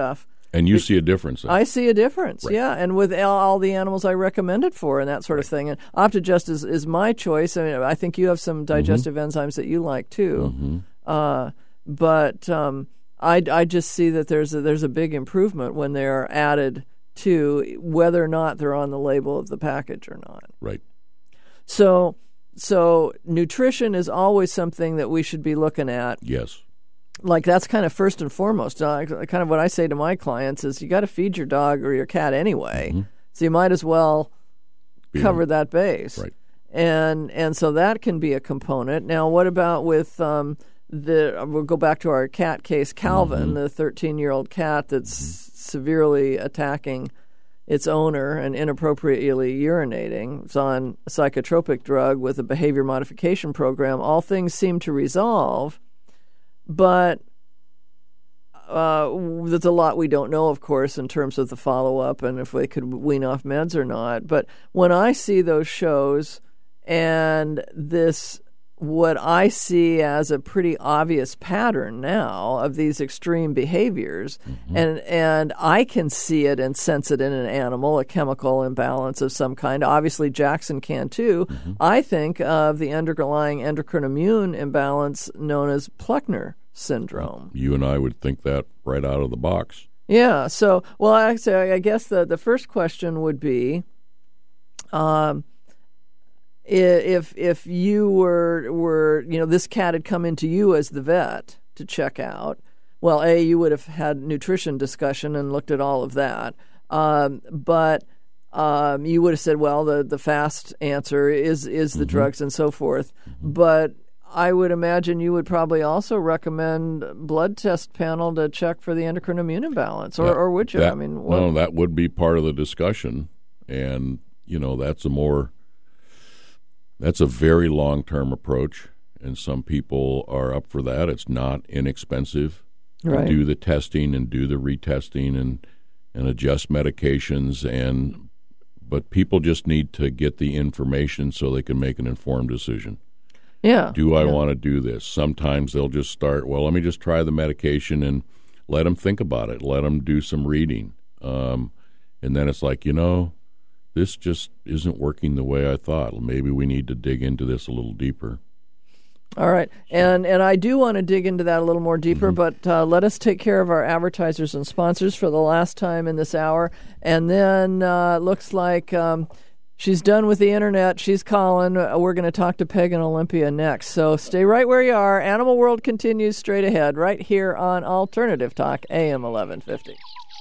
And you see a difference. I see a difference, Right. yeah. And with all, all the animals I recommend it for and that sort of thing. And Optigest is, is my choice. I mean, I think you have some digestive mm-hmm. enzymes that you like too. Mm-hmm. Uh, but um, I, I just see that there's a, there's a big improvement when they're added to whether or not they're on the label of the package or not. Right. So, so nutrition is always something that we should be looking at. Yes. Like that's kind of first and foremost. Uh, kind of what I say to my clients is you got to feed your dog or your cat anyway. Mm-hmm. So you might as well be cover in. that base. Right. And and so that can be a component. Now, what about with um, the? We'll go back to our cat case, Calvin, mm-hmm. the thirteen-year-old cat that's mm-hmm. severely attacking its owner and inappropriately urinating. It's on a psychotropic drug with a behavior modification program. All things seem to resolve. But uh, there's a lot we don't know, of course, in terms of the follow-up and if they could wean off meds or not. But when I see those shows and this, what I see as a pretty obvious pattern now of these extreme behaviors, mm-hmm. and and I can see it and sense it in an animal, a chemical imbalance of some kind. Obviously, Jackson can too. Mm-hmm. I think of the underlying endocrine immune imbalance known as Pluckner syndrome. You and I would think that right out of the box. Yeah. So, well, actually, I guess the, the first question would be, um, if if you were were you know this cat had come into you as the vet to check out, well, A, you would have had nutrition discussion and looked at all of that, um, but um, you would have said, well, the the fast answer is is the mm-hmm. drugs and so forth, mm-hmm. but I would imagine you would probably also recommend blood test panel to check for the endocrine immune imbalance, or, that, or would you? That, I mean, what? No, that would be part of the discussion, and you know that's a more that's a very long-term approach, and some people are up for that. It's not inexpensive right. to do the testing and do the retesting and and adjust medications, and but people just need to get the information so they can make an informed decision. Yeah. Do I yeah. want to do this? Sometimes they'll just start, well, let me just try the medication and let them think about it. Let them do some reading. Um, and then it's like, you know, this just isn't working the way I thought. Maybe we need to dig into this a little deeper. All right. And and I do want to dig into that a little more deeper, Mm-hmm. but uh, let us take care of our advertisers and sponsors for the last time in this hour. And then uh, it looks like... Um, She's done with the internet. She's calling. We're going to talk to Peg and Olympia next. So stay right where you are. Animal World continues straight ahead right here on Alternative Talk, A M eleven fifty.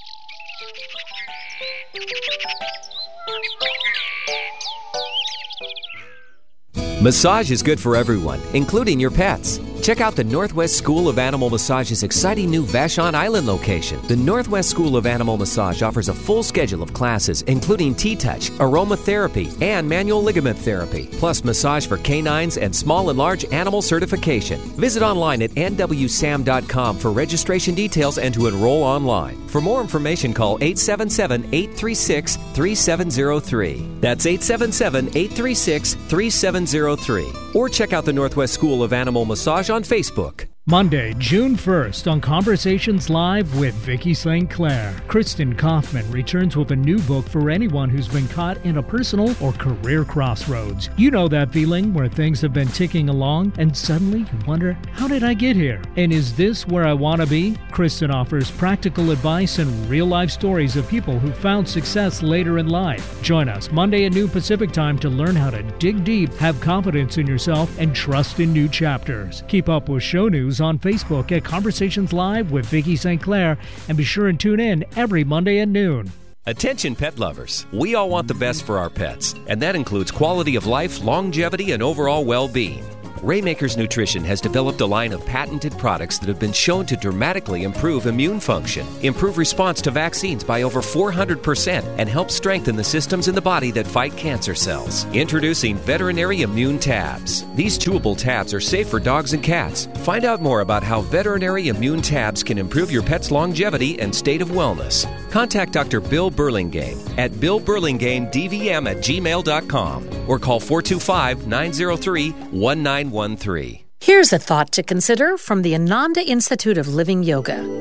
Massage is good for everyone, including your pets. Check out the Northwest School of Animal Massage's exciting new Vashon Island location. The Northwest School of Animal Massage offers a full schedule of classes, including T-Touch, aromatherapy, and manual ligament therapy, plus massage for canines and small and large animal certification. Visit online at N W S A M dot com for registration details and to enroll online. For more information, call eight seven seven, eight three six, three seven zero three. That's eight seven seven, eight three six, three seven zero three. Or check out the Northwest School of Animal Massage on Facebook. Monday, June first, on Conversations Live with Vicki Saint Clair, Kristen Kaufman returns with a new book for anyone who's been caught in a personal or career crossroads. You know that feeling where things have been ticking along and suddenly you wonder, how did I get here? And is this where I want to be? Kristen offers practical advice and real-life stories of people who found success later in life. Join us Monday at noon Pacific Time to learn how to dig deep, have confidence in yourself, and trust in new chapters. Keep up with show news on Facebook at Conversations Live with Vicki Saint Clair, and be sure and tune in every Monday at noon. Attention pet lovers. We all want the best for our pets, and that includes quality of life, longevity, and overall well-being. Raymakers Nutrition has developed a line of patented products that have been shown to dramatically improve immune function, improve response to vaccines by over four hundred percent, and help strengthen the systems in the body that fight cancer cells. Introducing Veterinary Immune Tabs. These chewable tabs are safe for dogs and cats. Find out more about how Veterinary Immune Tabs can improve your pet's longevity and state of wellness. Contact Doctor Bill Burlingame at bill burlingame d v m at gmail dot com or call four two five, nine zero three, one nine one three. Here's a thought to consider from the Ananda Institute of Living Yoga.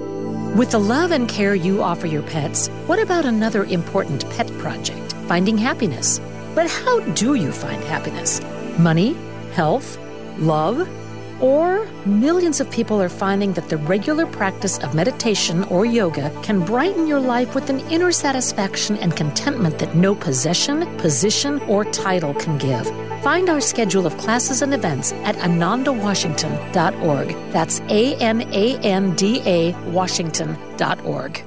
With the love and care you offer your pets, what about another important pet project, finding happiness? But how do you find happiness? Money? Health? Love? Or millions of people are finding that the regular practice of meditation or yoga can brighten your life with an inner satisfaction and contentment that no possession, position, or title can give. Find our schedule of classes and events at ananda washington dot org. That's A N A N D A Washington dot org.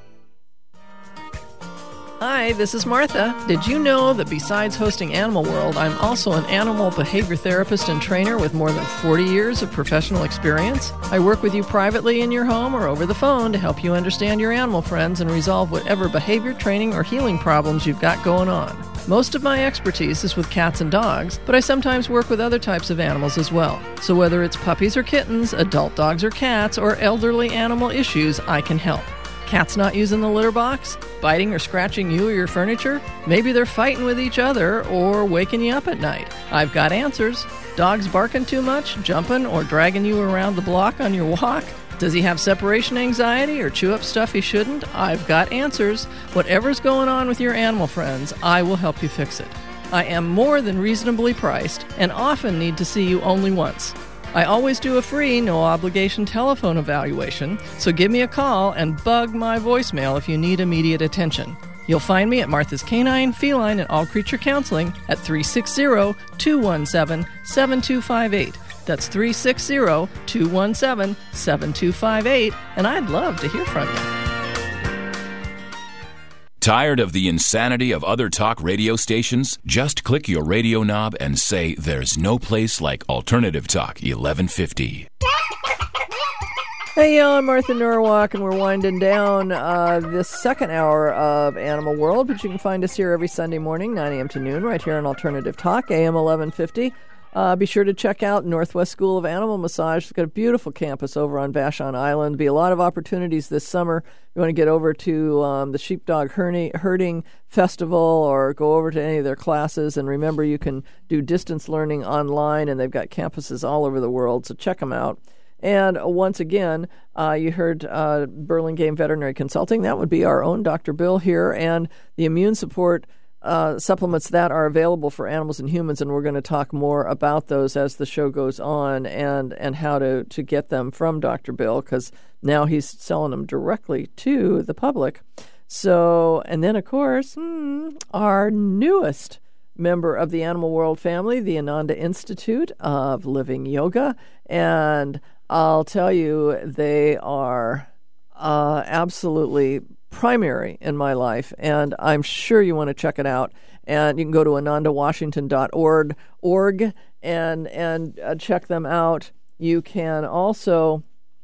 Hi, this is Martha. Did you know that besides hosting Animal World, I'm also an animal behavior therapist and trainer with more than forty years of professional experience? I work with you privately in your home or over the phone to help you understand your animal friends and resolve whatever behavior training or healing problems you've got going on. Most of my expertise is with cats and dogs, but I sometimes work with other types of animals as well. So whether it's puppies or kittens, adult dogs or cats, or elderly animal issues, I can help. Cats not using the litter box? Biting or scratching you or your furniture? Maybe they're fighting with each other or waking you up at night. I've got answers. Dogs barking too much, jumping, or dragging you around the block on your walk? Does he have separation anxiety or chew up stuff he shouldn't? I've got answers. Whatever's going on with your animal friends, I will help you fix it. I am more than reasonably priced and often need to see you only once. I always do a free, no-obligation telephone evaluation, so give me a call and bug my voicemail if you need immediate attention. You'll find me at Martha's Canine, Feline, and All Creature Counseling at three six zero, two one seven, seven two five eight. That's three six zero, two one seven, seven two five eight, and I'd love to hear from you. Tired of the insanity of other talk radio stations? Just click your radio knob and say there's no place like Alternative Talk eleven fifty. Hey, y'all, I'm Martha Norwalk, and we're winding down uh, this second hour of Animal World, but you can find us here every Sunday morning, nine a.m. to noon, right here on Alternative Talk, A M eleven fifty. Uh, be sure to check out Northwest School of Animal Massage. It's got a beautiful campus over on Vashon Island. Be a lot of opportunities this summer. You want to get over to um, the Sheepdog Herding Festival or go over to any of their classes. And remember, you can do distance learning online, and they've got campuses all over the world, so check them out. And uh, once again, uh, you heard uh, Burlingame Veterinary Consulting. That would be our own Doctor Bill here, and the immune support Uh, supplements that are available for animals and humans, and we're going to talk more about those as the show goes on, and, and how to, to get them from Doctor Bill, because now he's selling them directly to the public. So, and then, of course, hmm, our newest member of the Animal World family, the Ananda Institute of Living Yoga, and I'll tell you, they are uh, absolutely primary in my life, and I'm sure you want to check it out. And you can go to ananda washington dot org org and and uh, check them out. You can also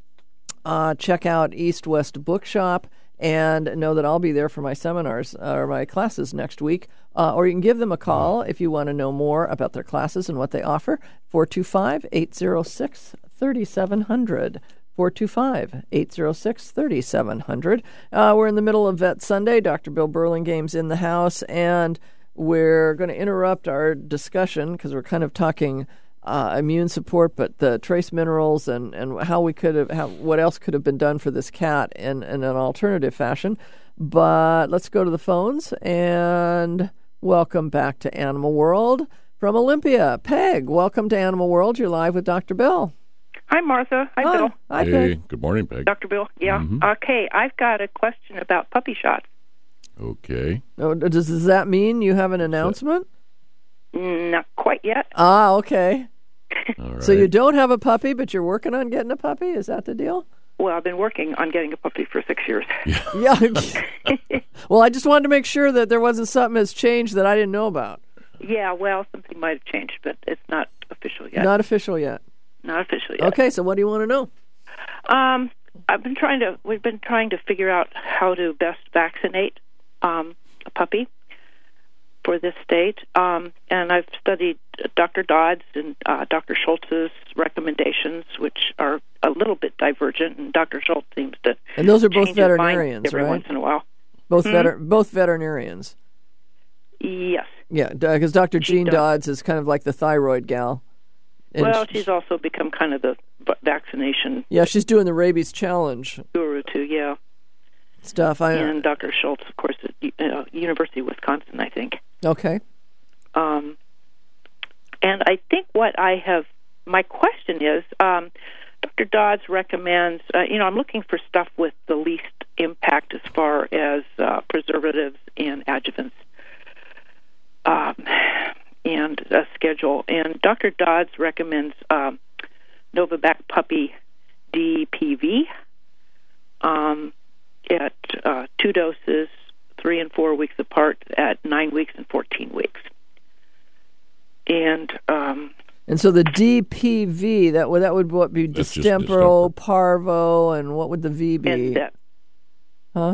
uh, check out East West Bookshop and know that I'll be there for my seminars uh, or my classes next week. Uh, or you can give them a call if you want to know more about their classes and what they offer. four two five, eight zero six, three seven zero zero. four two five, eight zero six, three seven zero zero. Uh, we're in the middle of Vet Sunday. Doctor Bill Burlingame's in the house, and we're going to interrupt our discussion because we're kind of talking uh, immune support, but the trace minerals and, and how we could have, how, what else could have been done for this cat in, in an alternative fashion. But let's go to the phones and welcome back to Animal World from Olympia. Peg, welcome to Animal World. You're live with Doctor Bill. Hi, Martha. Hi, Hi. Bill. Hi, hey, Peg. Good morning, Peg. Doctor Bill. Yeah. Mm-hmm. Okay, I've got a question about puppy shots. Okay. Oh, does, does that mean you have an announcement? Not quite yet. Ah, okay. All right. So you don't have a puppy, but you're working on getting a puppy? Is that the deal? Well, I've been working on getting a puppy for six years. Yeah. Well, I just wanted to make sure that there wasn't something that's changed that I didn't know about. Yeah, well, something might have changed, but it's not official yet. Not official yet. Not official yet. Okay, so what do you want to know? Um, I've been trying to. We've been trying to figure out how to best vaccinate um, a puppy for this state, um, and I've studied Doctor Dodd's and uh, Doctor Schultz's recommendations, which are a little bit divergent, and Doctor Schultz seems to and those are both change his mind veterinarians, every right? once in a while. Both Hmm? veter- both veterinarians. Yes. Yeah, because Doctor She Jean does. Dodds is kind of like the thyroid gal. And Well, sh- she's also become kind of the v- vaccination Yeah, she's doing the rabies challenge guru too. Yeah, stuff. I and Doctor Schultz, of course, at uh, University of Wisconsin, I think. Okay. Um, and I think what I have, my question is, um, Doctor Dodds recommends, uh, you know, I'm looking for stuff with the least impact as far as uh, preservatives and adjuvants um, and a schedule. And Doctor Dodds recommends um, Novavax Puppy D P V um, at uh, two doses, three and four weeks apart at nine weeks and fourteen weeks. And um, and so the D P V, that would that would what be That's just distemper, distemper. parvo, and what would the V be? and that, Huh?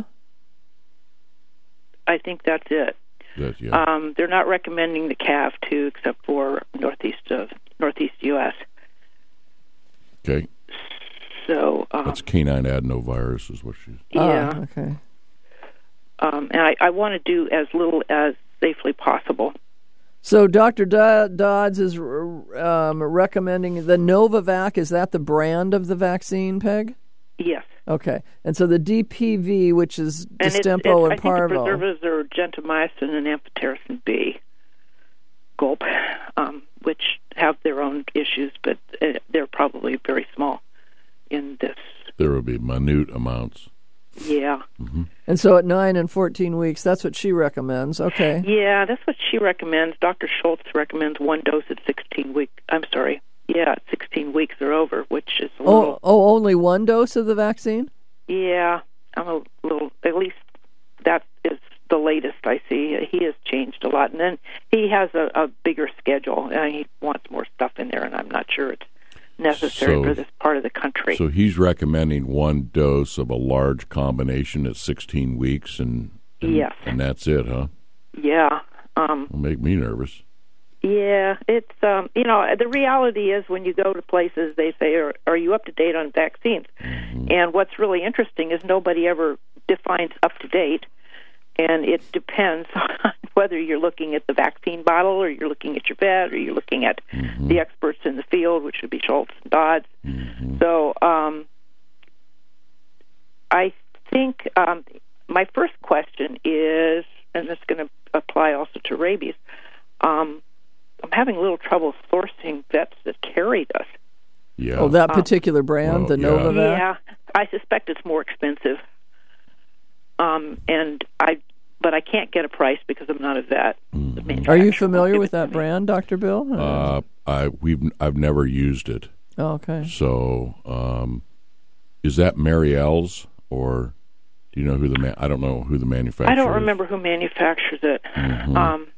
I think that's it. That, yeah. Um, they're not recommending the C A V too, except for northeast of northeast U S. Okay. So um, That's canine adenovirus is what she's... yeah, Ah, okay. um, and I, I want to do as little as safely possible. So Doctor Do- Dodds is um, recommending the Novavax. Is that the brand of the vaccine, Peg? Yes. Okay. And so the D P V, which is And it's, distempo it's, and I think the parvo. preservatives are gentamicin and amphotericin B, gulp, um, which have their own issues, but uh, they're probably very small in this. There will be minute amounts. Yeah. Mm-hmm. And so at nine and fourteen weeks, that's what she recommends. Okay. Yeah, that's what she recommends. Doctor Schultz recommends one dose at sixteen weeks. I'm sorry. Yeah, at sixteen weeks or over, which is a Oh, little. oh, only one dose of the vaccine? Yeah, I'm a little. At least that is the latest I see. He has changed a lot, and then he has a, a bigger schedule, and he wants more stuff in there, and I'm not sure it's necessary So- for this part of the country. So he's recommending one dose of a large combination at sixteen weeks, and, and Yes. and that's it, huh? yeah. Um, It'll make me nervous. Yeah, it's um, you know, the reality is when you go to places, they say, "Are, are you up to date on vaccines?" Mm-hmm. And what's really interesting is nobody ever defines up to date, and it depends on whether you're looking at the vaccine bottle or you're looking at your vet or you're looking at Mm-hmm. the experts in the field, which would be Schultz and Dodds. Mm-hmm. So um, I think um, my first question is, and this is going to apply also to rabies. Um, I'm having a little trouble sourcing vets that carry this. Yeah. Oh, that Um, particular brand, well, the yeah. Novavax? Yeah, I suspect it's more expensive. Um, and I, but I can't get a price because I'm not a vet. The Are you manufacturer familiar won't with give it that to me. brand, Doctor Bill? Uh, I we've I've never used it. Oh, okay. So, um, is that Marielle's, or do you know who the man? I don't know who the manufacturer. I don't is. remember who manufactures it. Mhm. Um,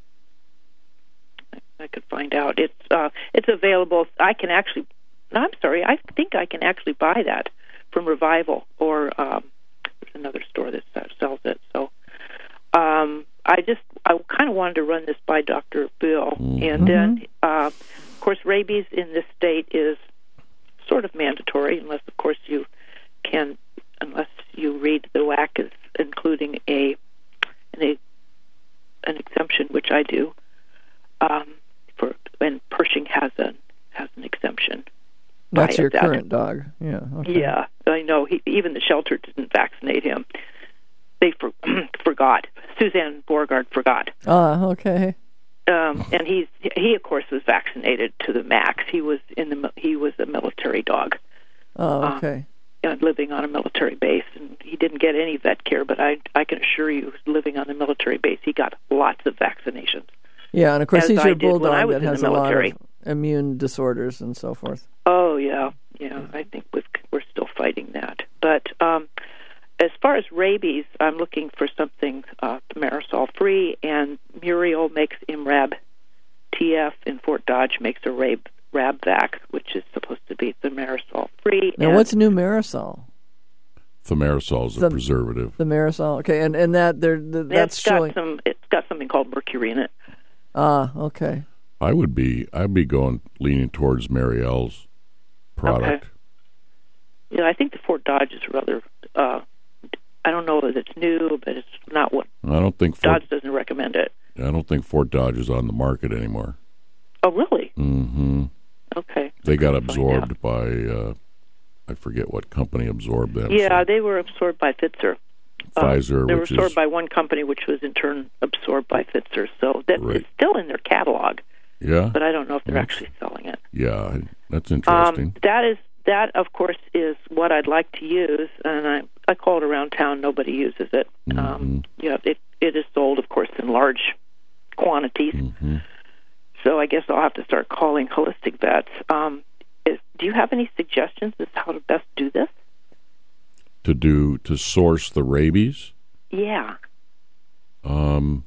I could find out. It's uh, it's available. I can actually. No, I'm sorry. I think I can actually buy that from Revival, or um, there's another store that that sells it. So, um, I just I kind of wanted to run this by Doctor Bill, Mhm. and then uh, of course rabies in this state is sort of mandatory, unless of course you can, unless you read the W A C as including a an, an exemption, which I do. Um, for and Pershing has a has an exemption. That's by your that. current dog. Yeah. Okay. Yeah, I know. He, even the shelter didn't vaccinate him. They for, forgot. Suzanne Borgard forgot. Ah, okay. Um, and he's he of course was vaccinated to the max. He was in the he was a military dog. Oh, Um, okay. uh, living on a military base, and he didn't get any vet care. But I I can assure you, living on a military base, he got lots of vaccinations. Yeah, and of course as he's I your did when I bulldog was that in has the a lot military. of immune disorders and so forth. Oh yeah, yeah. I think we've, we're still fighting that. But um, as far as rabies, I'm looking for something uh, Marisol free, and Muriel makes Imrab T F, and Fort Dodge makes a Rab Rabvac, which is supposed to be the Marisol free. Now, and what's new Marisol? Thimerosal is a The- preservative. The Marisol. Okay, and and that there the, that's it's got showing. some. It's got something called mercury in it. Ah, okay. I would be I'd be going leaning towards Marielle's product. Okay. Yeah, I think the Fort Dodge is rather. Uh, I don't know that it's new, but it's not what I don't think Fort, Dodge doesn't recommend it. I don't think Fort Dodge is on the market anymore. Oh, really? Mm-hmm. Okay. It's they got absorbed by, uh, I forget what company absorbed them. Yeah, so. they were absorbed by Pfizer. Pfizer, uh, they were which absorbed is, by one company, which was in turn absorbed by Pfizer. So that right. it's still in their catalog. Yeah, but I don't know if they're that's, actually selling it. Yeah, that's interesting. Um, that is that, of course, is what I'd like to use, and I I call it around town. Nobody uses it. Mm-hmm. Um, you know, it it is sold, of course, in large quantities. Mm-hmm. So I guess I'll have to start calling holistic vets. Um, is, do you have any suggestions as to how to best do this? To do to source the rabies? Yeah. Um,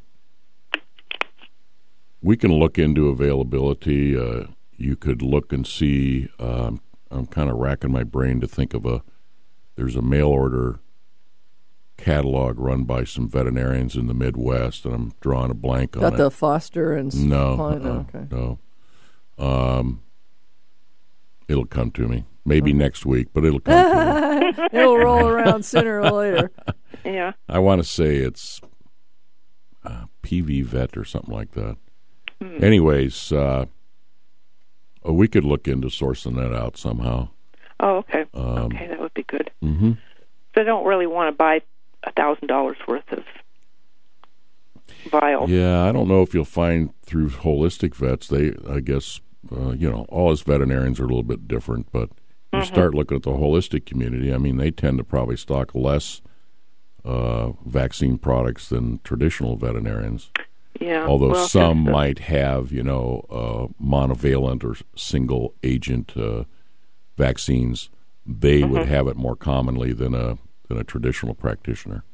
we can look into availability. Uh, you could look and see. Um, I'm kind of racking my brain to think of a. There's a mail order catalog run by some veterinarians in the Midwest, and I'm drawing a blank on Got it. the Foster and no, Klein, uh-uh, okay. no. Um, it'll come to me. Maybe okay. next week, but it'll come to me. It'll roll around sooner or later. Yeah. I want to say it's uh, P V Vet or something like that. Hmm. Anyways, uh, oh, we could look into sourcing that out somehow. Oh, okay. Um, okay, that would be good. Mm-hmm. So I don't really want to buy a thousand dollars worth of vials. Yeah, I don't know if you'll find through holistic vets. They, I guess, uh, you know, all us veterinarians are a little bit different, but you mm-hmm. start looking at the holistic community. I mean, they tend to probably stock less uh, vaccine products than traditional veterinarians. Yeah. Although well, some so. might have, you know, uh, monovalent or single agent uh, vaccines, they mm-hmm. would have it more commonly than a than a traditional practitioner.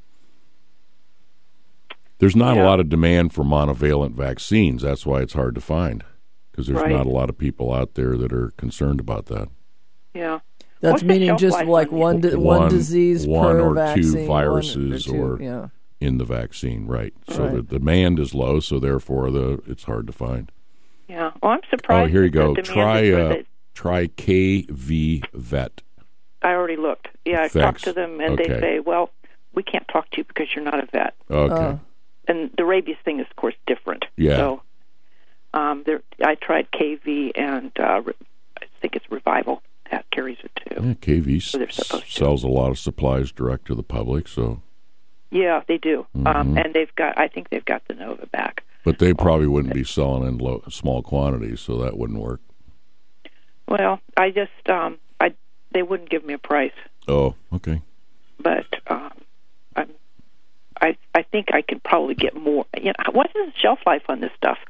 There's not yeah. a lot of demand for monovalent vaccines. That's why it's hard to find, because there's right. not a lot of people out there that are concerned about that. Yeah. That's What's meaning just like one di- one, one disease one per or vaccine, two viruses one or, two, or yeah. in the vaccine, right? So right. the demand is low, so therefore the it's hard to find. Yeah. Well, I'm surprised. Oh, here you go. The Try uh, the... try K V Vet. I already looked. Yeah, I Thanks. talked to them, and okay. they say, "Well, we can't talk to you because you're not a vet." Okay. Uh. And the rabies thing is, of course, different. Yeah. So, um, there, I tried K V, and uh, I think it's Revival that carries it too. Yeah, K V so s- sells a lot of supplies direct to the public, so. Yeah, they do, Mm-hmm. um, and they've got. I think they've got the Nova back. But they probably wouldn't be selling in low, small quantities, so that wouldn't work. Well, I just, um, I they wouldn't give me a price. Oh, okay. But um, I'm, I I think I could probably get more. You know, what is the shelf life on this stuff?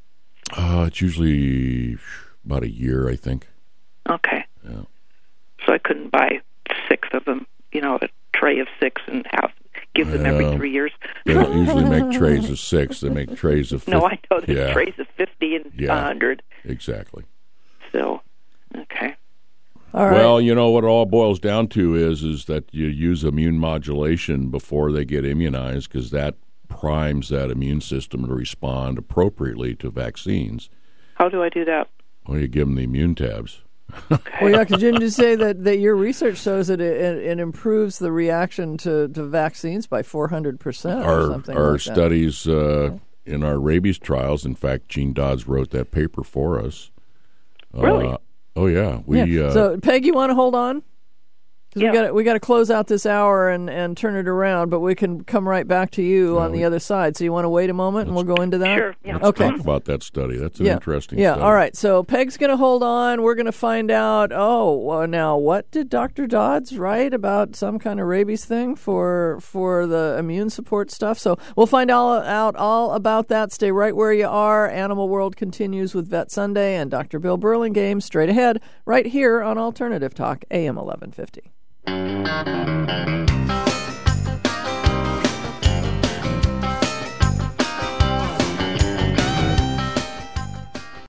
Uh, it's usually about a year, I think. Okay. Yeah. So I couldn't buy six of them. You know, a tray of six and have give them well, every three years. They don't usually make trays of six. They make trays of fifty. No, I know there's yeah. trays of fifty and yeah. a hundred. Exactly. So, okay. All right. Well, you know what it all boils down to is is that you use immune modulation before they get immunized, because that primes that immune system to respond appropriately to vaccines. How do I do that? Well, you give them the immune tabs. Okay. Well, yeah, because didn't you say that, that your research shows that it, it, it improves the reaction to, to vaccines by four hundred percent or Our, something our like studies uh, in our rabies trials, in fact, Gene Dodds wrote that paper for us. Really? Uh, oh, yeah. We, yeah. uh, So, Peg, you want to hold on? Because Yeah. we got we got to close out this hour and, and turn it around, but we can come right back to you Yeah, on the we- other side. So you want to wait a moment and we'll go into that? Sure. Yeah. let's Okay. talk about that study. That's an yeah. interesting Yeah, study. all right. So Peg's going to hold on. We're going to find out, oh, well, now, what did Doctor Dodds write about some kind of rabies thing for for the immune support stuff? So we'll find all out all about that. Stay right where you are. Animal World continues with Vet Sunday and Doctor Bill Burlingame straight ahead right here on Alternative Talk, A M eleven fifty.